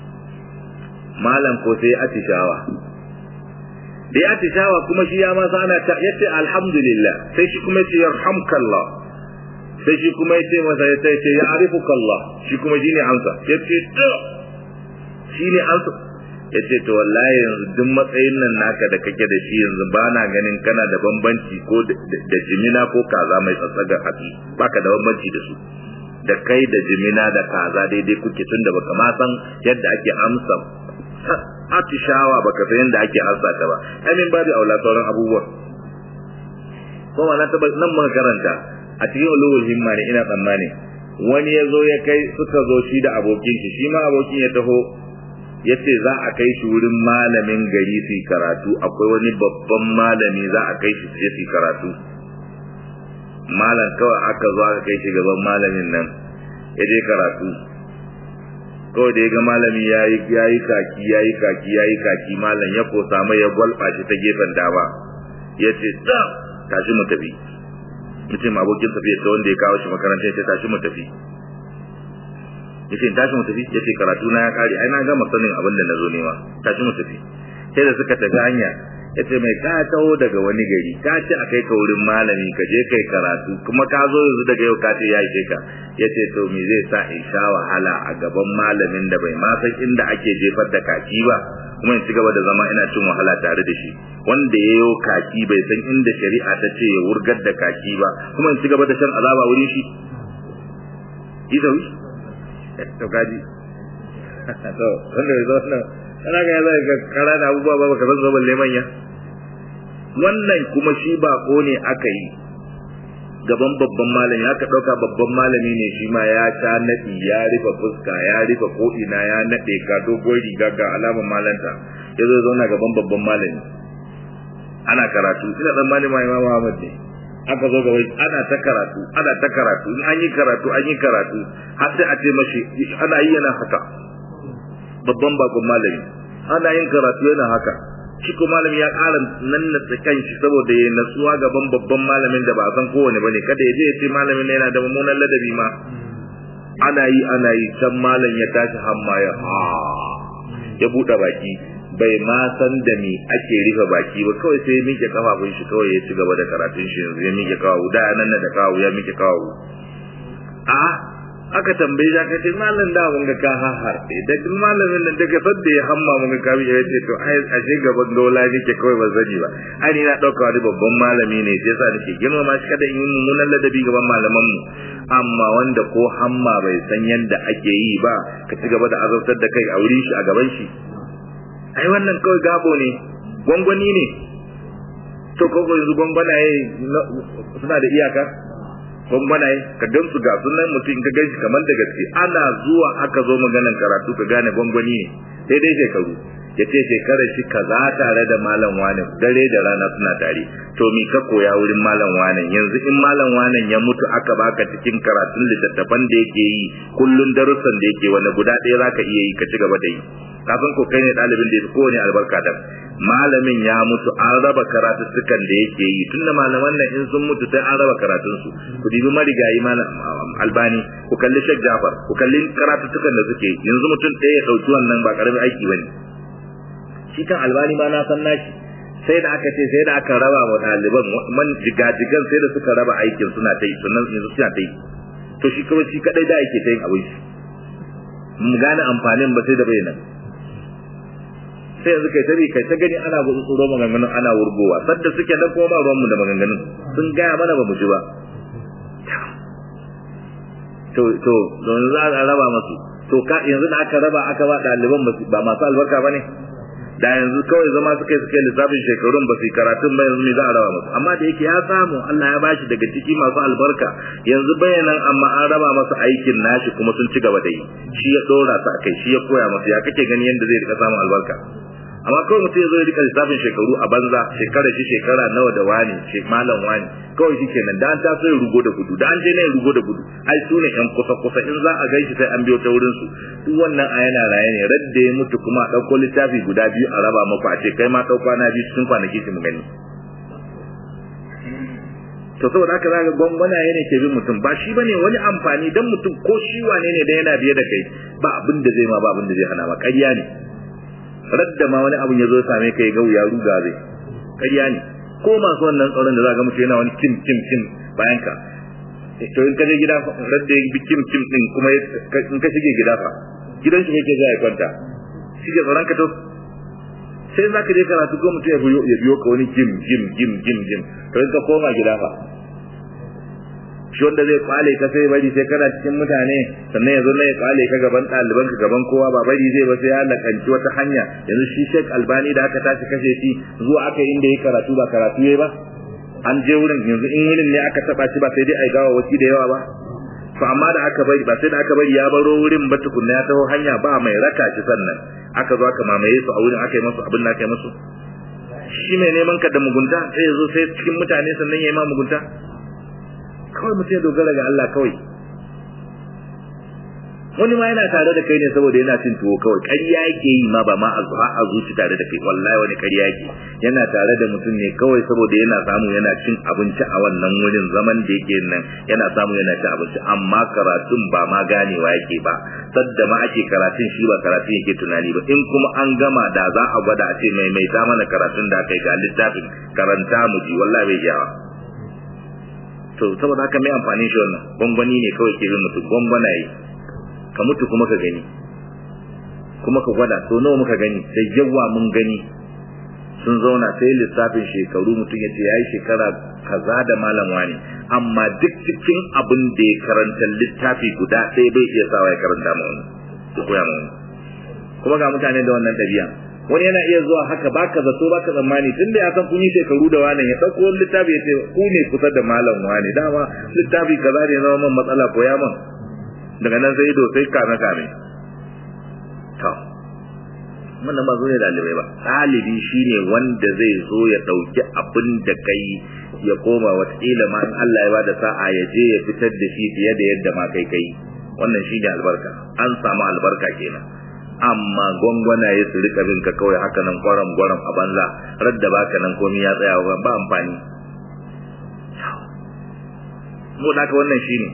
malam ko sai atishawa da ya atishawa kuma shi ya ma sana ta yace alhamdulillah sai shi kuma yace yarhamkallah sai shi kuma yace masa yace ya arifukallah shi kuma shine amsa yace to shine amsa yace to wallahi yanzu duk matsayin nan naka da kake da shi yanzu bana ganin kana da bambanci ko da jimina ko kaza mai tsatsagar haƙi baka da bambanci da su da kai da jimina da kaza daidai kuke tunda baka ma san yadda ake amsa atishawa baka san yadda ake amsa ta ba amin babu aula sauran abubuwa kuma na tabbata nan mun karanta a cikin ulul himma ne ina tsammani wani yazo ya kai suka zo shi da abokin shi ma abokin ya taho yace za a kai shi wurin malamin gari su karatu akwai wani babban malami za a kai shi su karatu malam kawai aka zo aka kai shi gaban malamin nan ya je karatu kawai da ya ga malami yayi kaki malam ya kosa mai ya gwalfa shi ta gefen dama yace tashi mu tafi mutum abokin tafiya ta wanda ya kawo shi makaranta yace tashi mu tafi yace tashi mu tafi yace karatu na ya kare ai na gama sanin abin da nazo nema tashi mu tafi sai da suka tafi hanya yace mai ka taho daga wani gari ka ce akai ka wurin malami ka je kai karatu kuma ka zo yanzu daga yau ka ce yayi sai ka yace to me zai sa in sha wahala a gaban malamin da bai ma san inda ake jefar da kaki ba kuma in ci gaba da zama ina cin wahala tare da shi wanda yayo kaki bai san inda shari'a ta ce ya wurgar da kaki ba kuma in ci gaba da shan azaba wurin shi idawi to gaji to wanda yazo nan kana ga zai ga karana abubuwa ba ka san balle manya wannan kuma shi bako ne aka yi gaban babban malami aka dauka babban malami ne shi ma ya ta nadi ya rufe fuska ya rufe ko ina ya nade ga dogon riga ga alamar malanta yazo zauna gaban babban malami ana karatu ina dan malama Imam Muhammad ne aka zo gaba ana ta karatu in an yi karatu har sai a ce mashi ana yi yana haka babban bakon malami ana yin karatu yana haka shi ko malami ya ƙara nan na kanshi saboda ya natsuwa gaban babban malamin da ba san kowane bane kada ya je ya ce malamin yana da mummunan ladabi ma ana yi can malam ya tashi hamma ya buɗe baki bai ma san da me ake rufe baki ba kawai sai ya miƙe kafafun shi kawai ya ci gaba da karatun shi yanzu ya miƙe kawo da nan da kawo ya miƙe kawo aka tambaye ya kace mallan da mun ga ka har da duk malamin nan daga sadda ya hamma mun ga ka bi yace to ai a je gaban dola nake kawai ba zani ba ai ni na dauka wani babban malami ne sai yasa nake girmama shi kada in yi mummunan ladabi gaban malaman mu amma wanda ko hamma bai san yanda ake yi ba ka ci gaba da azabtar da kai a wurin shi a gaban shi ai wannan kawai gabo ne gwangwani ne to ko yanzu gwangwanaye suna da iyaka gwangwanaye ka gamsu ga sunan mutum ka ganshi kamar da gaske ana zuwa aka zo maganan karatu ka gane gwangwani ne sai dai shekaru ya ce shekarar shi kaza tare da malam wani dare da rana suna tare to mi ka koya wurin malam wani yanzu in malam wani ya mutu aka baka cikin karatun littattafan da yake yi kullun darussan da yake wani guda ɗaya zaka iya yi ka ci gaba da yi kafin ko kai ne ɗalibin da ya fi kowane albarka da malamin ya mutu an raba karatuttukan da yake yi tunda malaman nan in sun mutu sai an raba karatunsu ku dibi marigayi malam Albani ku kalli Sheikh Jafar ku kalli karatuttukan da suke yanzu mutum ɗaya ya ɗauki wannan ba ƙaramin aiki bane shi kan Albani ma na san nashi sai da aka ce sai da aka raba wa ɗaliban man jigajigan sai da suka raba aikin suna ta yi sunan yanzu suna ta yi to shi kawai shi kadai da yake ta yin abin shi mu gane amfanin ba sai da bayyana sai yanzu kai ta gani ana tsoro maganganun ana wurgowa sadda suke da koma ruwan mu da maganganun sun gaya mana ba mu ji ba to don za a raba masu to ka yanzu da aka raba aka ba ɗaliban ba masu albarka bane da yanzu kawai zama suka lissafin shekarun ba su karatun ba yanzu ne za a raba masu amma da yake ya samu Allah ya bashi daga ciki masu albarka yanzu bayanan amma an raba masa aikin nashi kuma sun ci gaba da yi shi ya dora su akai shi ya koya masa ya kake gani yanda zai rika samun albarka amma kawai mutum ya zo ya rika lissafin shekaru a banza shekara nawa da wani malam wani kawai shi kenan da an taso ya rugo da gudu da an je ne ya rugo da gudu ai su ne yan kusa in za a gaishe sai an biyo ta wurin su duk wannan a yana raye ne radda ya mutu kuma a ɗauko littafi guda biyu a raba maku a ce kai ma ɗau kwana biyu cikin kwanaki su mu gani to saboda haka zaka gwangwanaye ne ke bin mutum ba shi bane wani amfani dan mutum ko shi wane ne da yana biye da kai ba abin da zai ma ba abin da zai hana ma ƙarya ne radda ma wani abun ya zo same ka ya ga ya ruga zai ƙarya ne ko masu wannan tsaron da za ga mutum yana wani kim bayan ka to in ka je gida radda ya bi kim din kuma in ka shige gida fa gidan shi yake za ya kwanta shi ke tsaron ka to sai za ka je karatu ko mutum ya biyo ka wani kim to in ka koma gida fa shi wanda zai kwale ka sai bari sai kana cikin mutane sannan yazo ne ya kwale ka gaban ɗaliban ka gaban kowa ba bari zai ba sai ya lakanci wata hanya yanzu shi Sheikh Albani da aka tashi kashe shi zuwa aka inda yake karatu ba karatu yayi ba an je wurin yanzu in wurin ne aka taba shi ba sai dai ai gawa wasi da yawa ba to amma da aka bari ba sai da aka bari ya baro wurin ba tukunna ya taho hanya ba mai raka shi sannan aka zo aka mamaye su a wurin aka yi musu abin da aka yi musu shi mai neman ka da mugunta sai yazo sai cikin mutane sannan ya yi ma mugunta kawai mutum ya dogara ga Allah kawai wani ma yana tare da kai ne saboda yana cin tuwo kawai ƙarya yake yi ma ba ma a zuci tare da kai wallahi wani ƙarya yake yana tare da mutum ne kawai saboda yana samu yana cin abinci a wannan wurin zaman da yake nan yana samu yana cin abinci amma karatun ba ma ganewa yake ba sadda ma ake karatun shi ba karatun yake tunani ba in kuma an gama da za a gwada a ce mai ta mana karatun da aka yi ga littafin karanta mu ji wallahi bai yawa to saboda haka mai amfani shi wannan gwangwani ne kawai ke bin mutum gwangwana yi ka mutu kuma ka gani kuma ka gwada so nawa muka gani da yawa mun gani sun zauna sai lissafin shekaru mutum ya ce ya yi shekara kaza da malam wani amma duk cikin abin da ya karanta littafi guda ɗaya bai iya sawa ya karanta ma wani ko koya ma wani kuma ga mutane da wannan ɗabi'a wani yana iya zuwa haka baka zato baka tsammani tunda ya san kun yi shekaru da wani ya dauko wani littafi ya ce ku ne kusa da malam wani dama littafi kaza ne zama man matsala ko ya man daga nan sai ido sai kame to wannan ba zo ne dalibai ba dalibi shine wanda zai zo ya dauki abin da kai ya koma wataƙila ma in Allah ya bada sa'a ya je ya fitar da shi fiye da yadda ma kai wannan shine albarka an samu albarka kenan amma gwangwana ya su rika binka kawai haka nan gwaram a banza radda baka nan komai ya tsaya ba amfani mu da ka wannan shine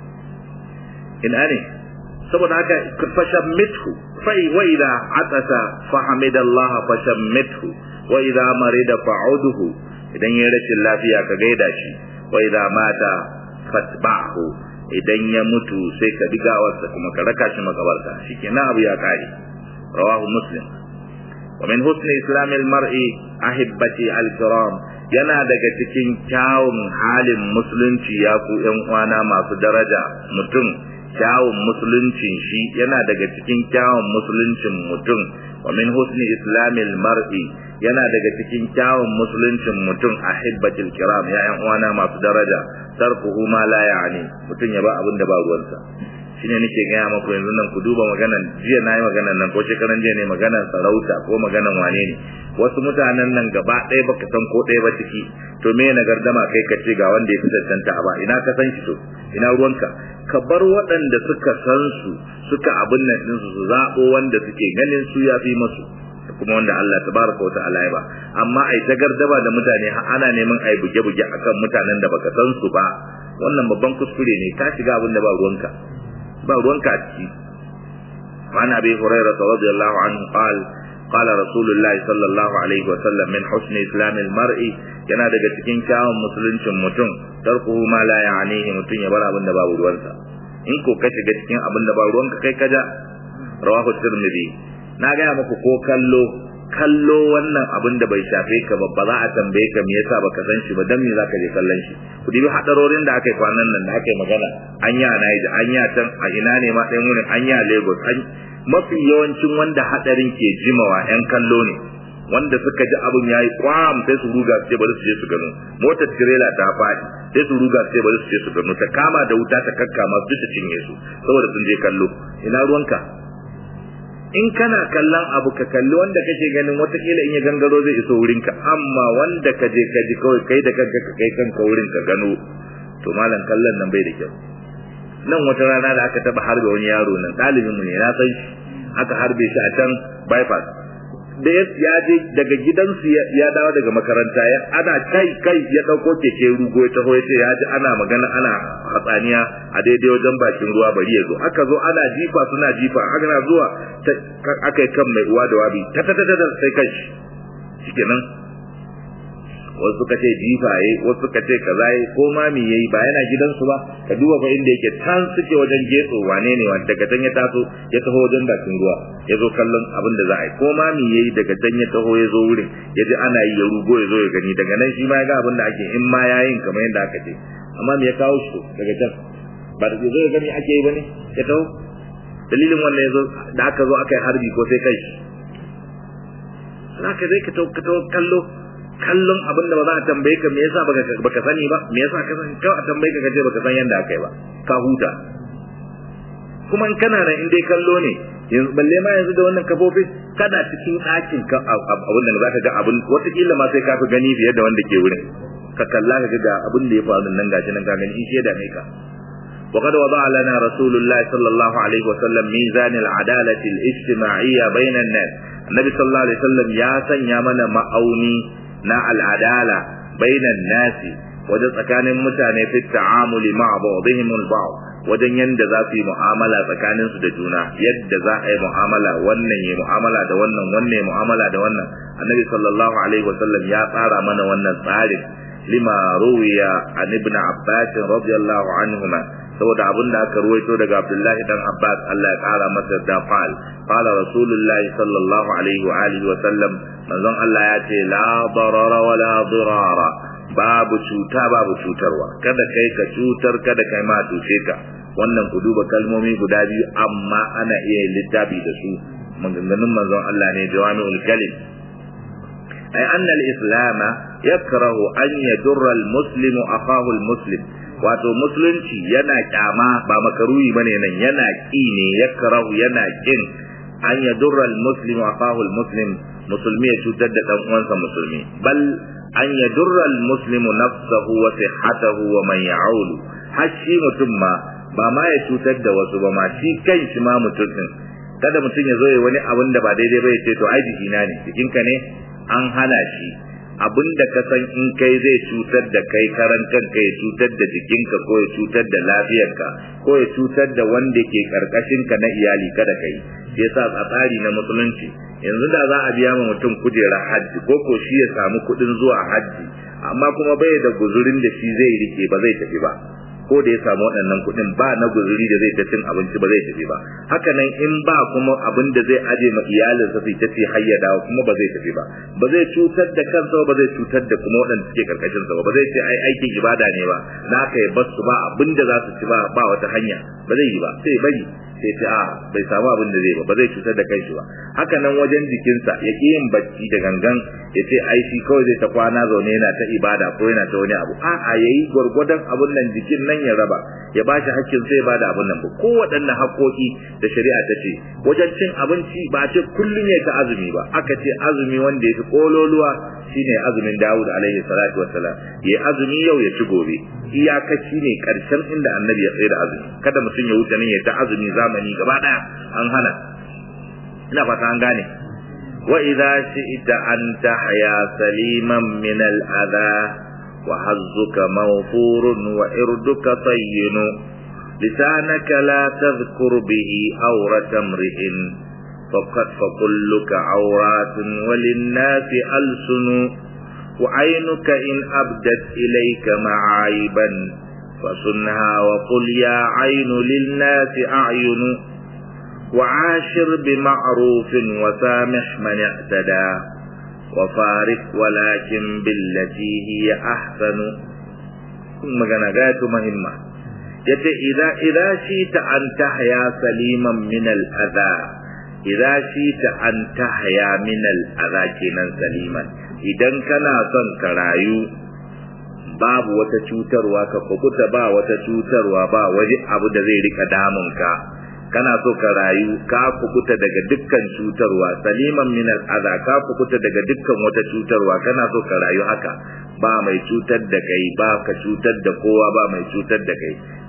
ina ne saboda haka fashammithu fa wa idha atasa fa hamidallaha fashammithu wa idha marida fa'udhu idan ya rashin lafiya ka gaida shi wa idha mata fatba'hu idan ya mutu sai ka diga wasa kuma ka raka shi makabarta shikenan abu ya kare rawahu muslim wa min husni islamil mar'i ahibbati al-kiram yana daga cikin kyawun halin musulunci ya ku ƴan uwana masu daraja mutum kyawun musuluncin shi yana daga cikin kyawun musuluncin mutum wa min husni islamil mar'i yana daga cikin kyawun musuluncin mutum ahibbatil kiram ya ƴan uwana masu daraja tarkuhu ma la ya'ni mutum ya ba abin da ba ruwansa shine nake gaya maku yanzu nan ku duba maganan jiya nayi maganan nan ko shekaran jiya ne maganan sarauta ko maganan wane ne wasu mutanen nan gaba ɗaya baka san ko ɗaya ba ciki to me na gardama kai ka ce ga wanda ya fi tantanta ba ina ka san shi to ina ruwanka ka bar waɗanda suka san su suka abin nan din su zaɓo wanda suke ganin su ya fi musu kuma wanda Allah tabaraka wa ta'ala ya ba amma ai ta gardaba da mutane ana neman ai buge-buge akan mutanen da baka san su ba wannan babban kuskure ne ka shiga abin da ba ruwanka a ciki وعن أبي هريرة رضي الله عنه قال رسول الله صلى الله عليه وسلم من حسن إسلام المرء yana daga cikin kyawun musuluncin mutum tarkuhu ma la ya'nihi mutum ya bar abin da babu ruwansa in ko ka shiga cikin abin da babu ruwanka kai kaja rawahu tirmidhi na ga muku ko kallo wannan abin da bai shafe ka ba za a tambaye ka me yasa baka san shi ba dan me zaka je kallon shi ku dibi hadarorin da aka yi kwanan nan da aka yi magana anya Niger anya can a ina ne ma ɗayan wurin anya Lagos mafi yawancin wanda hadarin ke jimawa yan kallo ne wanda suka ji abin yayi kwam sai su ruga sai bari su je su gano motar trailer ta fadi sai su ruga sai bari su je su gano ta kama da wuta ta kakkama su ta cinye su saboda sun je kallo ina ruwanka in kana kallon abu ka kalli wanda kake ganin watakila in ya gangaro zai iso wurinka amma wanda ka je ka ji kawai kai da kanka ka kai kanka wurin ka gano to malam kallon nan bai da kyau nan wata rana da aka taba harbe wani yaro nan dalibin mu ne na san shi aka harbe shi a can bypass da ya je daga gidansu ya dawo daga makaranta ana kai ya dauko keke rugo ya taho yace ya ji ana magana ana hatsaniya a daidai wajen bakin ruwa bari ya zo aka zo ana jifa suna jifa ana zuwa akai kan mai uwa da wabi ta sai kai shikenan wasu suka ce jifa yayi wasu suka ce kaza yayi ko ma me yayi ba yana gidansu ba ka duba fa inda yake tan suke wajen getso wane ne wanda daga can ya taso ya taho wajen bakin ruwa ya zo kallon abin da za a yi ko ma me yayi daga can ya taho ya zo wurin ya ji ana yi ya rugo ya zo ya gani daga nan shi ma ya ga abin da ake in ma yayin kamar yadda aka ce amma me ya kawo shi daga can ba da zo ya gani ake yi bane ya taho dalilin wannan ya zo da aka zo aka yi harbi ko sai kai zaka zai ka taho kallon abin da ba za a tambaye ka me yasa baka sani ba me yasa ka sani kawai a tambaye ka kace baka san yanda akai ba ka huta kuma in kana nan in dai kallo ne yanzu balle ma yanzu da wannan kafofin kada cikin ɗakin ka abin da zaka ga abin wata kila ma sai ka fi gani fiye da wanda ke wurin ka kalla ka ga abin da ya faru nan gashi nan ka gani in sheda ne ka وقد وضع لنا رسول الله صلى الله عليه وسلم ميزان العدالة الاجتماعية بين الناس النبي صلى الله عليه وسلم يا سنيا من ma'auni na al'adala bainan nasi wajen tsakanin mutane fi ta'amuli ma'a ba'dihim al-ba'd wajen yanda za su yi mu'amala tsakanin su da juna yadda za a yi mu'amala wannan yi mu'amala da wannan wannan yi mu'amala da wannan annabi sallallahu alaihi wasallam ya tsara mana wannan tsarin lima ruwiya an ibn abbas radiyallahu anhuma saboda abin da aka ruwaito daga Abdullahi dan Abbas Allah ya kara masa da qala rasulullahi sallallahu alaihi wa alihi wa sallam manzon Allah ya ce la darara wa la dirara babu cuta babu cutarwa kada kai ka cutar kada kai ma tuce ka wannan ku duba kalmomi guda biyu amma ana iya littafi da su maganganun manzon Allah ne jawami'ul kalim ay anna al-islam yakrahu an yadurra al-muslimu akahu al-muslim wato musulunci yana kyama ba makaruhi bane nan yana ki ne yakrahu yana kin an yadurra al-muslimu akahu al-muslim musulmi ya cutar da dan uwansa musulmi bal an yadurra al-muslimu nafsahu wa sihhatahu wa man ya'ulu hashi mutum ma ba ma ya cutar da wasu ba ma shi kanshi ma mutum din kada mutum ya zo ya wani abin da ba daidai ba ya ce to ai jikina ne jikinka ne an hana shi abinda ka san in kai zai cutar da kai karan kanka ya cutar da jikinka ko ya cutar da lafiyarka ko ya cutar da wanda ke karkashinka na iyali kada kai yasa a tsari na musulunci yanzu da za a biya ma mutum kujera hajji ko ko shi ya samu kudin zuwa hajji amma kuma bai da guzurin da shi zai rike ba zai tafi ba ko da ya samu waɗannan kuɗin ba na guzuri da zai ta cin abinci ba zai tafi ba haka nan in ba kuma abin da zai aje ma iyalinsa sai ta ce hayya dawo kuma ba zai tafi ba ba zai cutar da kansa ba zai cutar da kuma waɗanda suke karkashin sa ba zai ce ai aikin ibada ne ba na aka yi basu ba abin da za su ci ba wata hanya ba zai yi ba sai bari sai ce a bai samu abin da zai ba zai cutar da kanshi ba haka nan wajen jikinsa ya ƙi yin bacci da gangan ya ce ai shi kawai zai ta kwana zaune yana ta ibada ko yana ta wani abu a'a yayi gwargwadon abun nan jikin nan ya raba ya bashi hakkin sai ya bada abun nan ba ko waɗannan haƙoƙi da shari'a ta ce wajen cin abinci ba ce kullum ya ta azumi ba aka ce azumi wanda ya fi kololuwa shine azumin Dawud alaihi salatu wassalam ya azumi yau ya ci gobe iyakaci ne karshen inda annabi ya tsaya da azumi kada mutum ya wuce nan ya ta azumi zamani gaba daya an hana ina fata an gane wa idza shi'ta an tahya saliman min al-adha wa hazzuka mawfurun wa irduka tayyin lisanaka la tadhkur bihi awrata imri'in faqad fakulluka awratun walin-nasi alsunu وعينك إن أبدت إليك معايبا فصنها وقل يا عين للناس أعين وعاشر بمعروف وسامح من اعتدى وفارق ولكن بالتي هي أحسن مغنغات مهمة إذا شئت أن تحيا سليما من الأذى إذا شئت أن تحيا من الأذى كنا سليما idan kana son ka rayu babu wata cutarwa ka kubuta ba wata cutarwa ba wani abu da zai rika damun ka kana so ka rayu ka kubuta daga dukkan cutarwa saliman min al'adha ka kubuta daga dukkan wata cutarwa kana so ka rayu haka ba mai cutar da kai ba ka cutar da kowa ba mai cutar da kai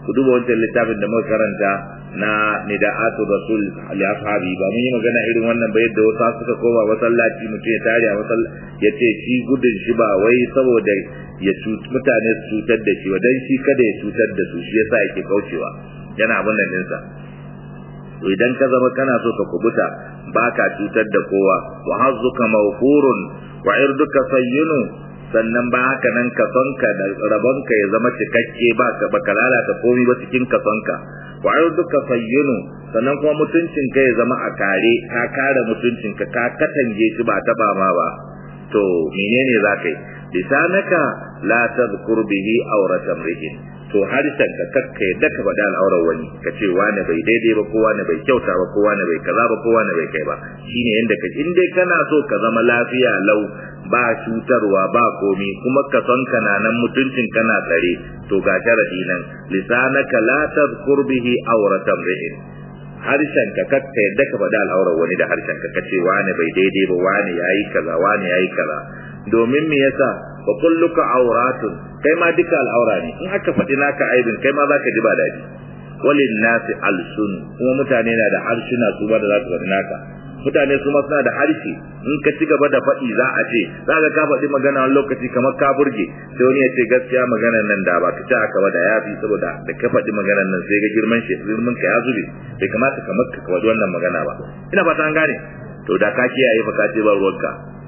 ku duba wancan littafin da muka karanta na nida'atu rasul li ashabi ba mun yi magana irin wannan ba yadda wasu suka koma masallaci mutum ya tare a masallaci ya ce shi gudun shi ba wai saboda ya mutane su cutar da shi dan shi kada ya cutar da su shi yasa yake kaucewa yana abin nan dinsa to idan ka zama kana so ka kubuta baka cutar da kowa wa hazzuka mawfurun wa irduka sayyinu sannan ba haka nan kasonka da rabonka ya zama cikakke baka lalata komai ba cikin kasonka wa irduka sayyinu sannan kuma mutuncinka ya zama a kare ka kare mutuncinka ka katange shi ba taba ma ba to menene zaka yi lisanaka la tadhkur bihi awratan rihin to harshen ka kakkai da ka faɗa al'aurar wani ka ce wani bai daidai ba ko wani bai kyauta ba ko wani bai kaza ba ko wani bai kai ba shine yanda ka in dai kana so ka zama lafiya lau ba cutarwa ba komi kuma ka san kana nan mutuncin kana tsare to ga sharadi nan lisanaka la tadhkur bihi awratan rihin harshen ka kakkai da ka faɗa al'aurar wani da harshen ka kace wani bai daidai ba wani yayi kaza wani yayi kaza domin me yasa wa kulluka auratun kai ma duka al'aura ne in aka faɗi naka aibin kai ma zaka ji ba daɗi walin nasi alsun kuma mutane na da harshuna su ba da za su faɗi naka mutane su ma suna da harshe in ka ci gaba da faɗi za a ce za ka faɗi magana wani lokaci kamar ka burge sai wani ya ce gaskiya maganar nan da ba ka ci aka ba da yafi saboda da ka faɗi maganar nan sai ga girman ka ya zube bai kamata kamar ka faɗi wannan magana ba ina fata an gane to da ka kiyaye fa ka ce ba ruwanka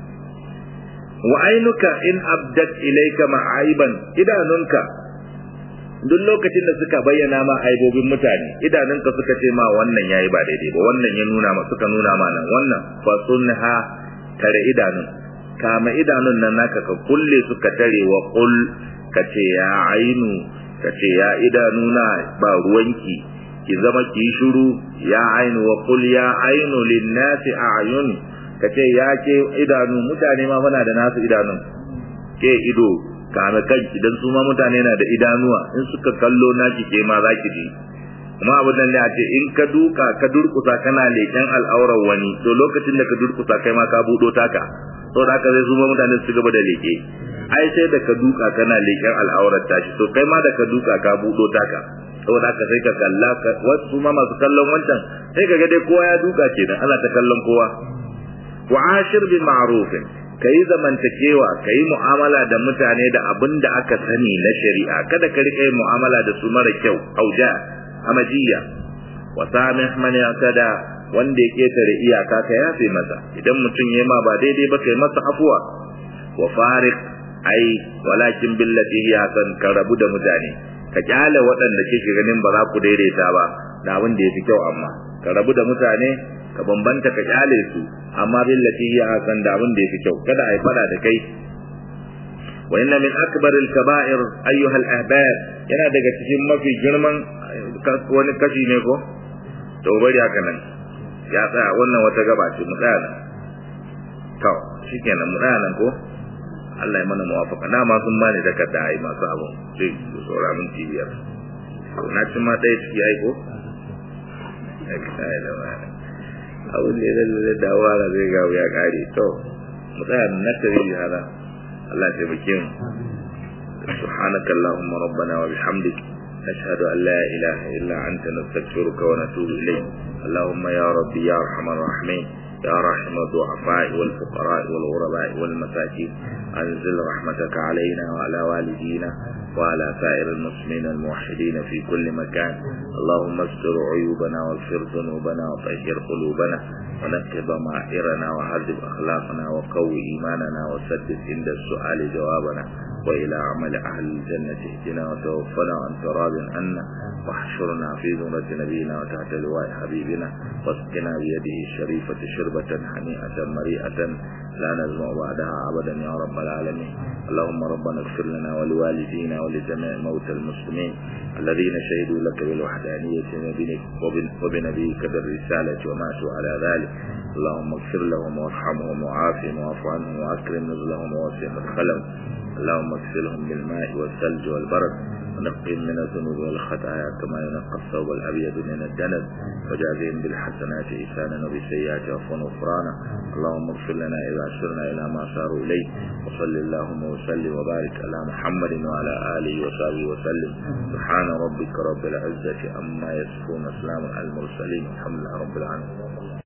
wa ainuka in abdat ilayka ma'aiban idanunka duk lokacin da suka bayyana ma aibobin mutane idanunka suka ce ma wannan yayi ba daidai ba wannan ya nuna ma suka nuna ma nan wannan fa sunha tare idanun kama idanun nan naka ka kulle suka tare wa qul kace ya ainu kace ya idanuna ba ruwanki ki zama ki shiru ya ainu wa qul ya ainu lin-nasi a'yun kace ya ke idanu mutane ma muna da nasu idanun ke ido kame kanki dan su ma mutane na da idanuwa in suka kallo naki ke ma zaki ji kuma abin nan ne a ce in ka durkusa kana leken al'aurar wani to lokacin da ka durkusa kai ma ka budo taka to da haka zai su ma mutane su gaba da leke ai sai da ka duka kana leken al'aurar tashi to kai ma da ka duka ka budo taka saboda haka sai ka kalla wasu ma masu kallon wancan sai ka ga dai kowa ya duka kenan ana ta kallon kowa wa ashir bil ma'ruf kai zamantakewa kai mu'amala da mutane da abinda aka sani na shari'a kada ka rike mu'amala da su mara kyau auja amajiya wa samih man yatada wanda yake tare iyaka ka yafe masa idan mutum yayi ma ba daidai ba kai masa afwa wa fariq ai walakin billati hiya san karabu da mutane ka kyale waɗanda kike ganin ba za ku daidaita ba da abin da yafi kyau amma ka rabu da mutane ka bambanta ka kyale su amma billati hiya hasan da abin da yafi kyau kada ai fada da kai wa inna min akbar al kaba'ir ayyuha al ahbab yana daga cikin mafi girman wani kashi ne ko to bari haka nan ya tsaya wannan wata gaba ce mu tsaya nan to shikenan mu tsaya nan ko Allah ya mana muwafaka na ma sun bani takarda ai masu abun sai su saura min cibiyar na ci ma ɗaya ciki ai ko abin da ya dawa da zai gawo ya kare to mu tsaya na tare hada Allah ya bake mu subhanaka allahumma rabbana wa bihamdik nashhadu an la ilaha illa anta nastaghfiruka wa natubu ilayk allahumma ya rabbi ya arhamar rahimin يا رحم الضعفاء والفقراء والغرباء والمساكين أنزل رحمتك علينا وعلى والدينا وعلى سائر المسلمين الموحدين في كل مكان اللهم استر عيوبنا واغفر ذنوبنا وطهر قلوبنا ونقض ضمائرنا وهذب أخلاقنا وقوي إيماننا وسدد عند السؤال جوابنا وإلى عمل أهل الجنة اهدنا وتوفنا وأنت راض عنا واحشرنا في زمرة نبينا وتحت لواء حبيبنا واسقنا بيده الشريفة شربة هنيئة مريئة لا نزمع بعدها أبدا يا رب العالمين اللهم ربنا اغفر لنا ولوالدينا ولجميع موتى المسلمين الذين شهدوا لك بالوحدانية وبنبيك بالرسالة وماتوا على ذلك اللهم اغفر لهم وارحمهم وعافهم واعف عنهم واكرم نزلهم ووسع مدخلهم اللهم اغسلهم بالماء والثلج والبرد ونقهم من الذنوب والخطايا كما ينقى الثوب الأبيض من الدنس وجازهم بالحسنات إحسانا وبالسيئات عفوا وغفرانا اللهم اغفر لنا إذا أشرنا إلى ما صاروا إليه وصل اللهم وسلم وبارك على محمد وعلى آله وصحبه وسلم سبحان ربك رب العزة عما يصفون وسلام على المرسلين الحمد لله رب العالمين.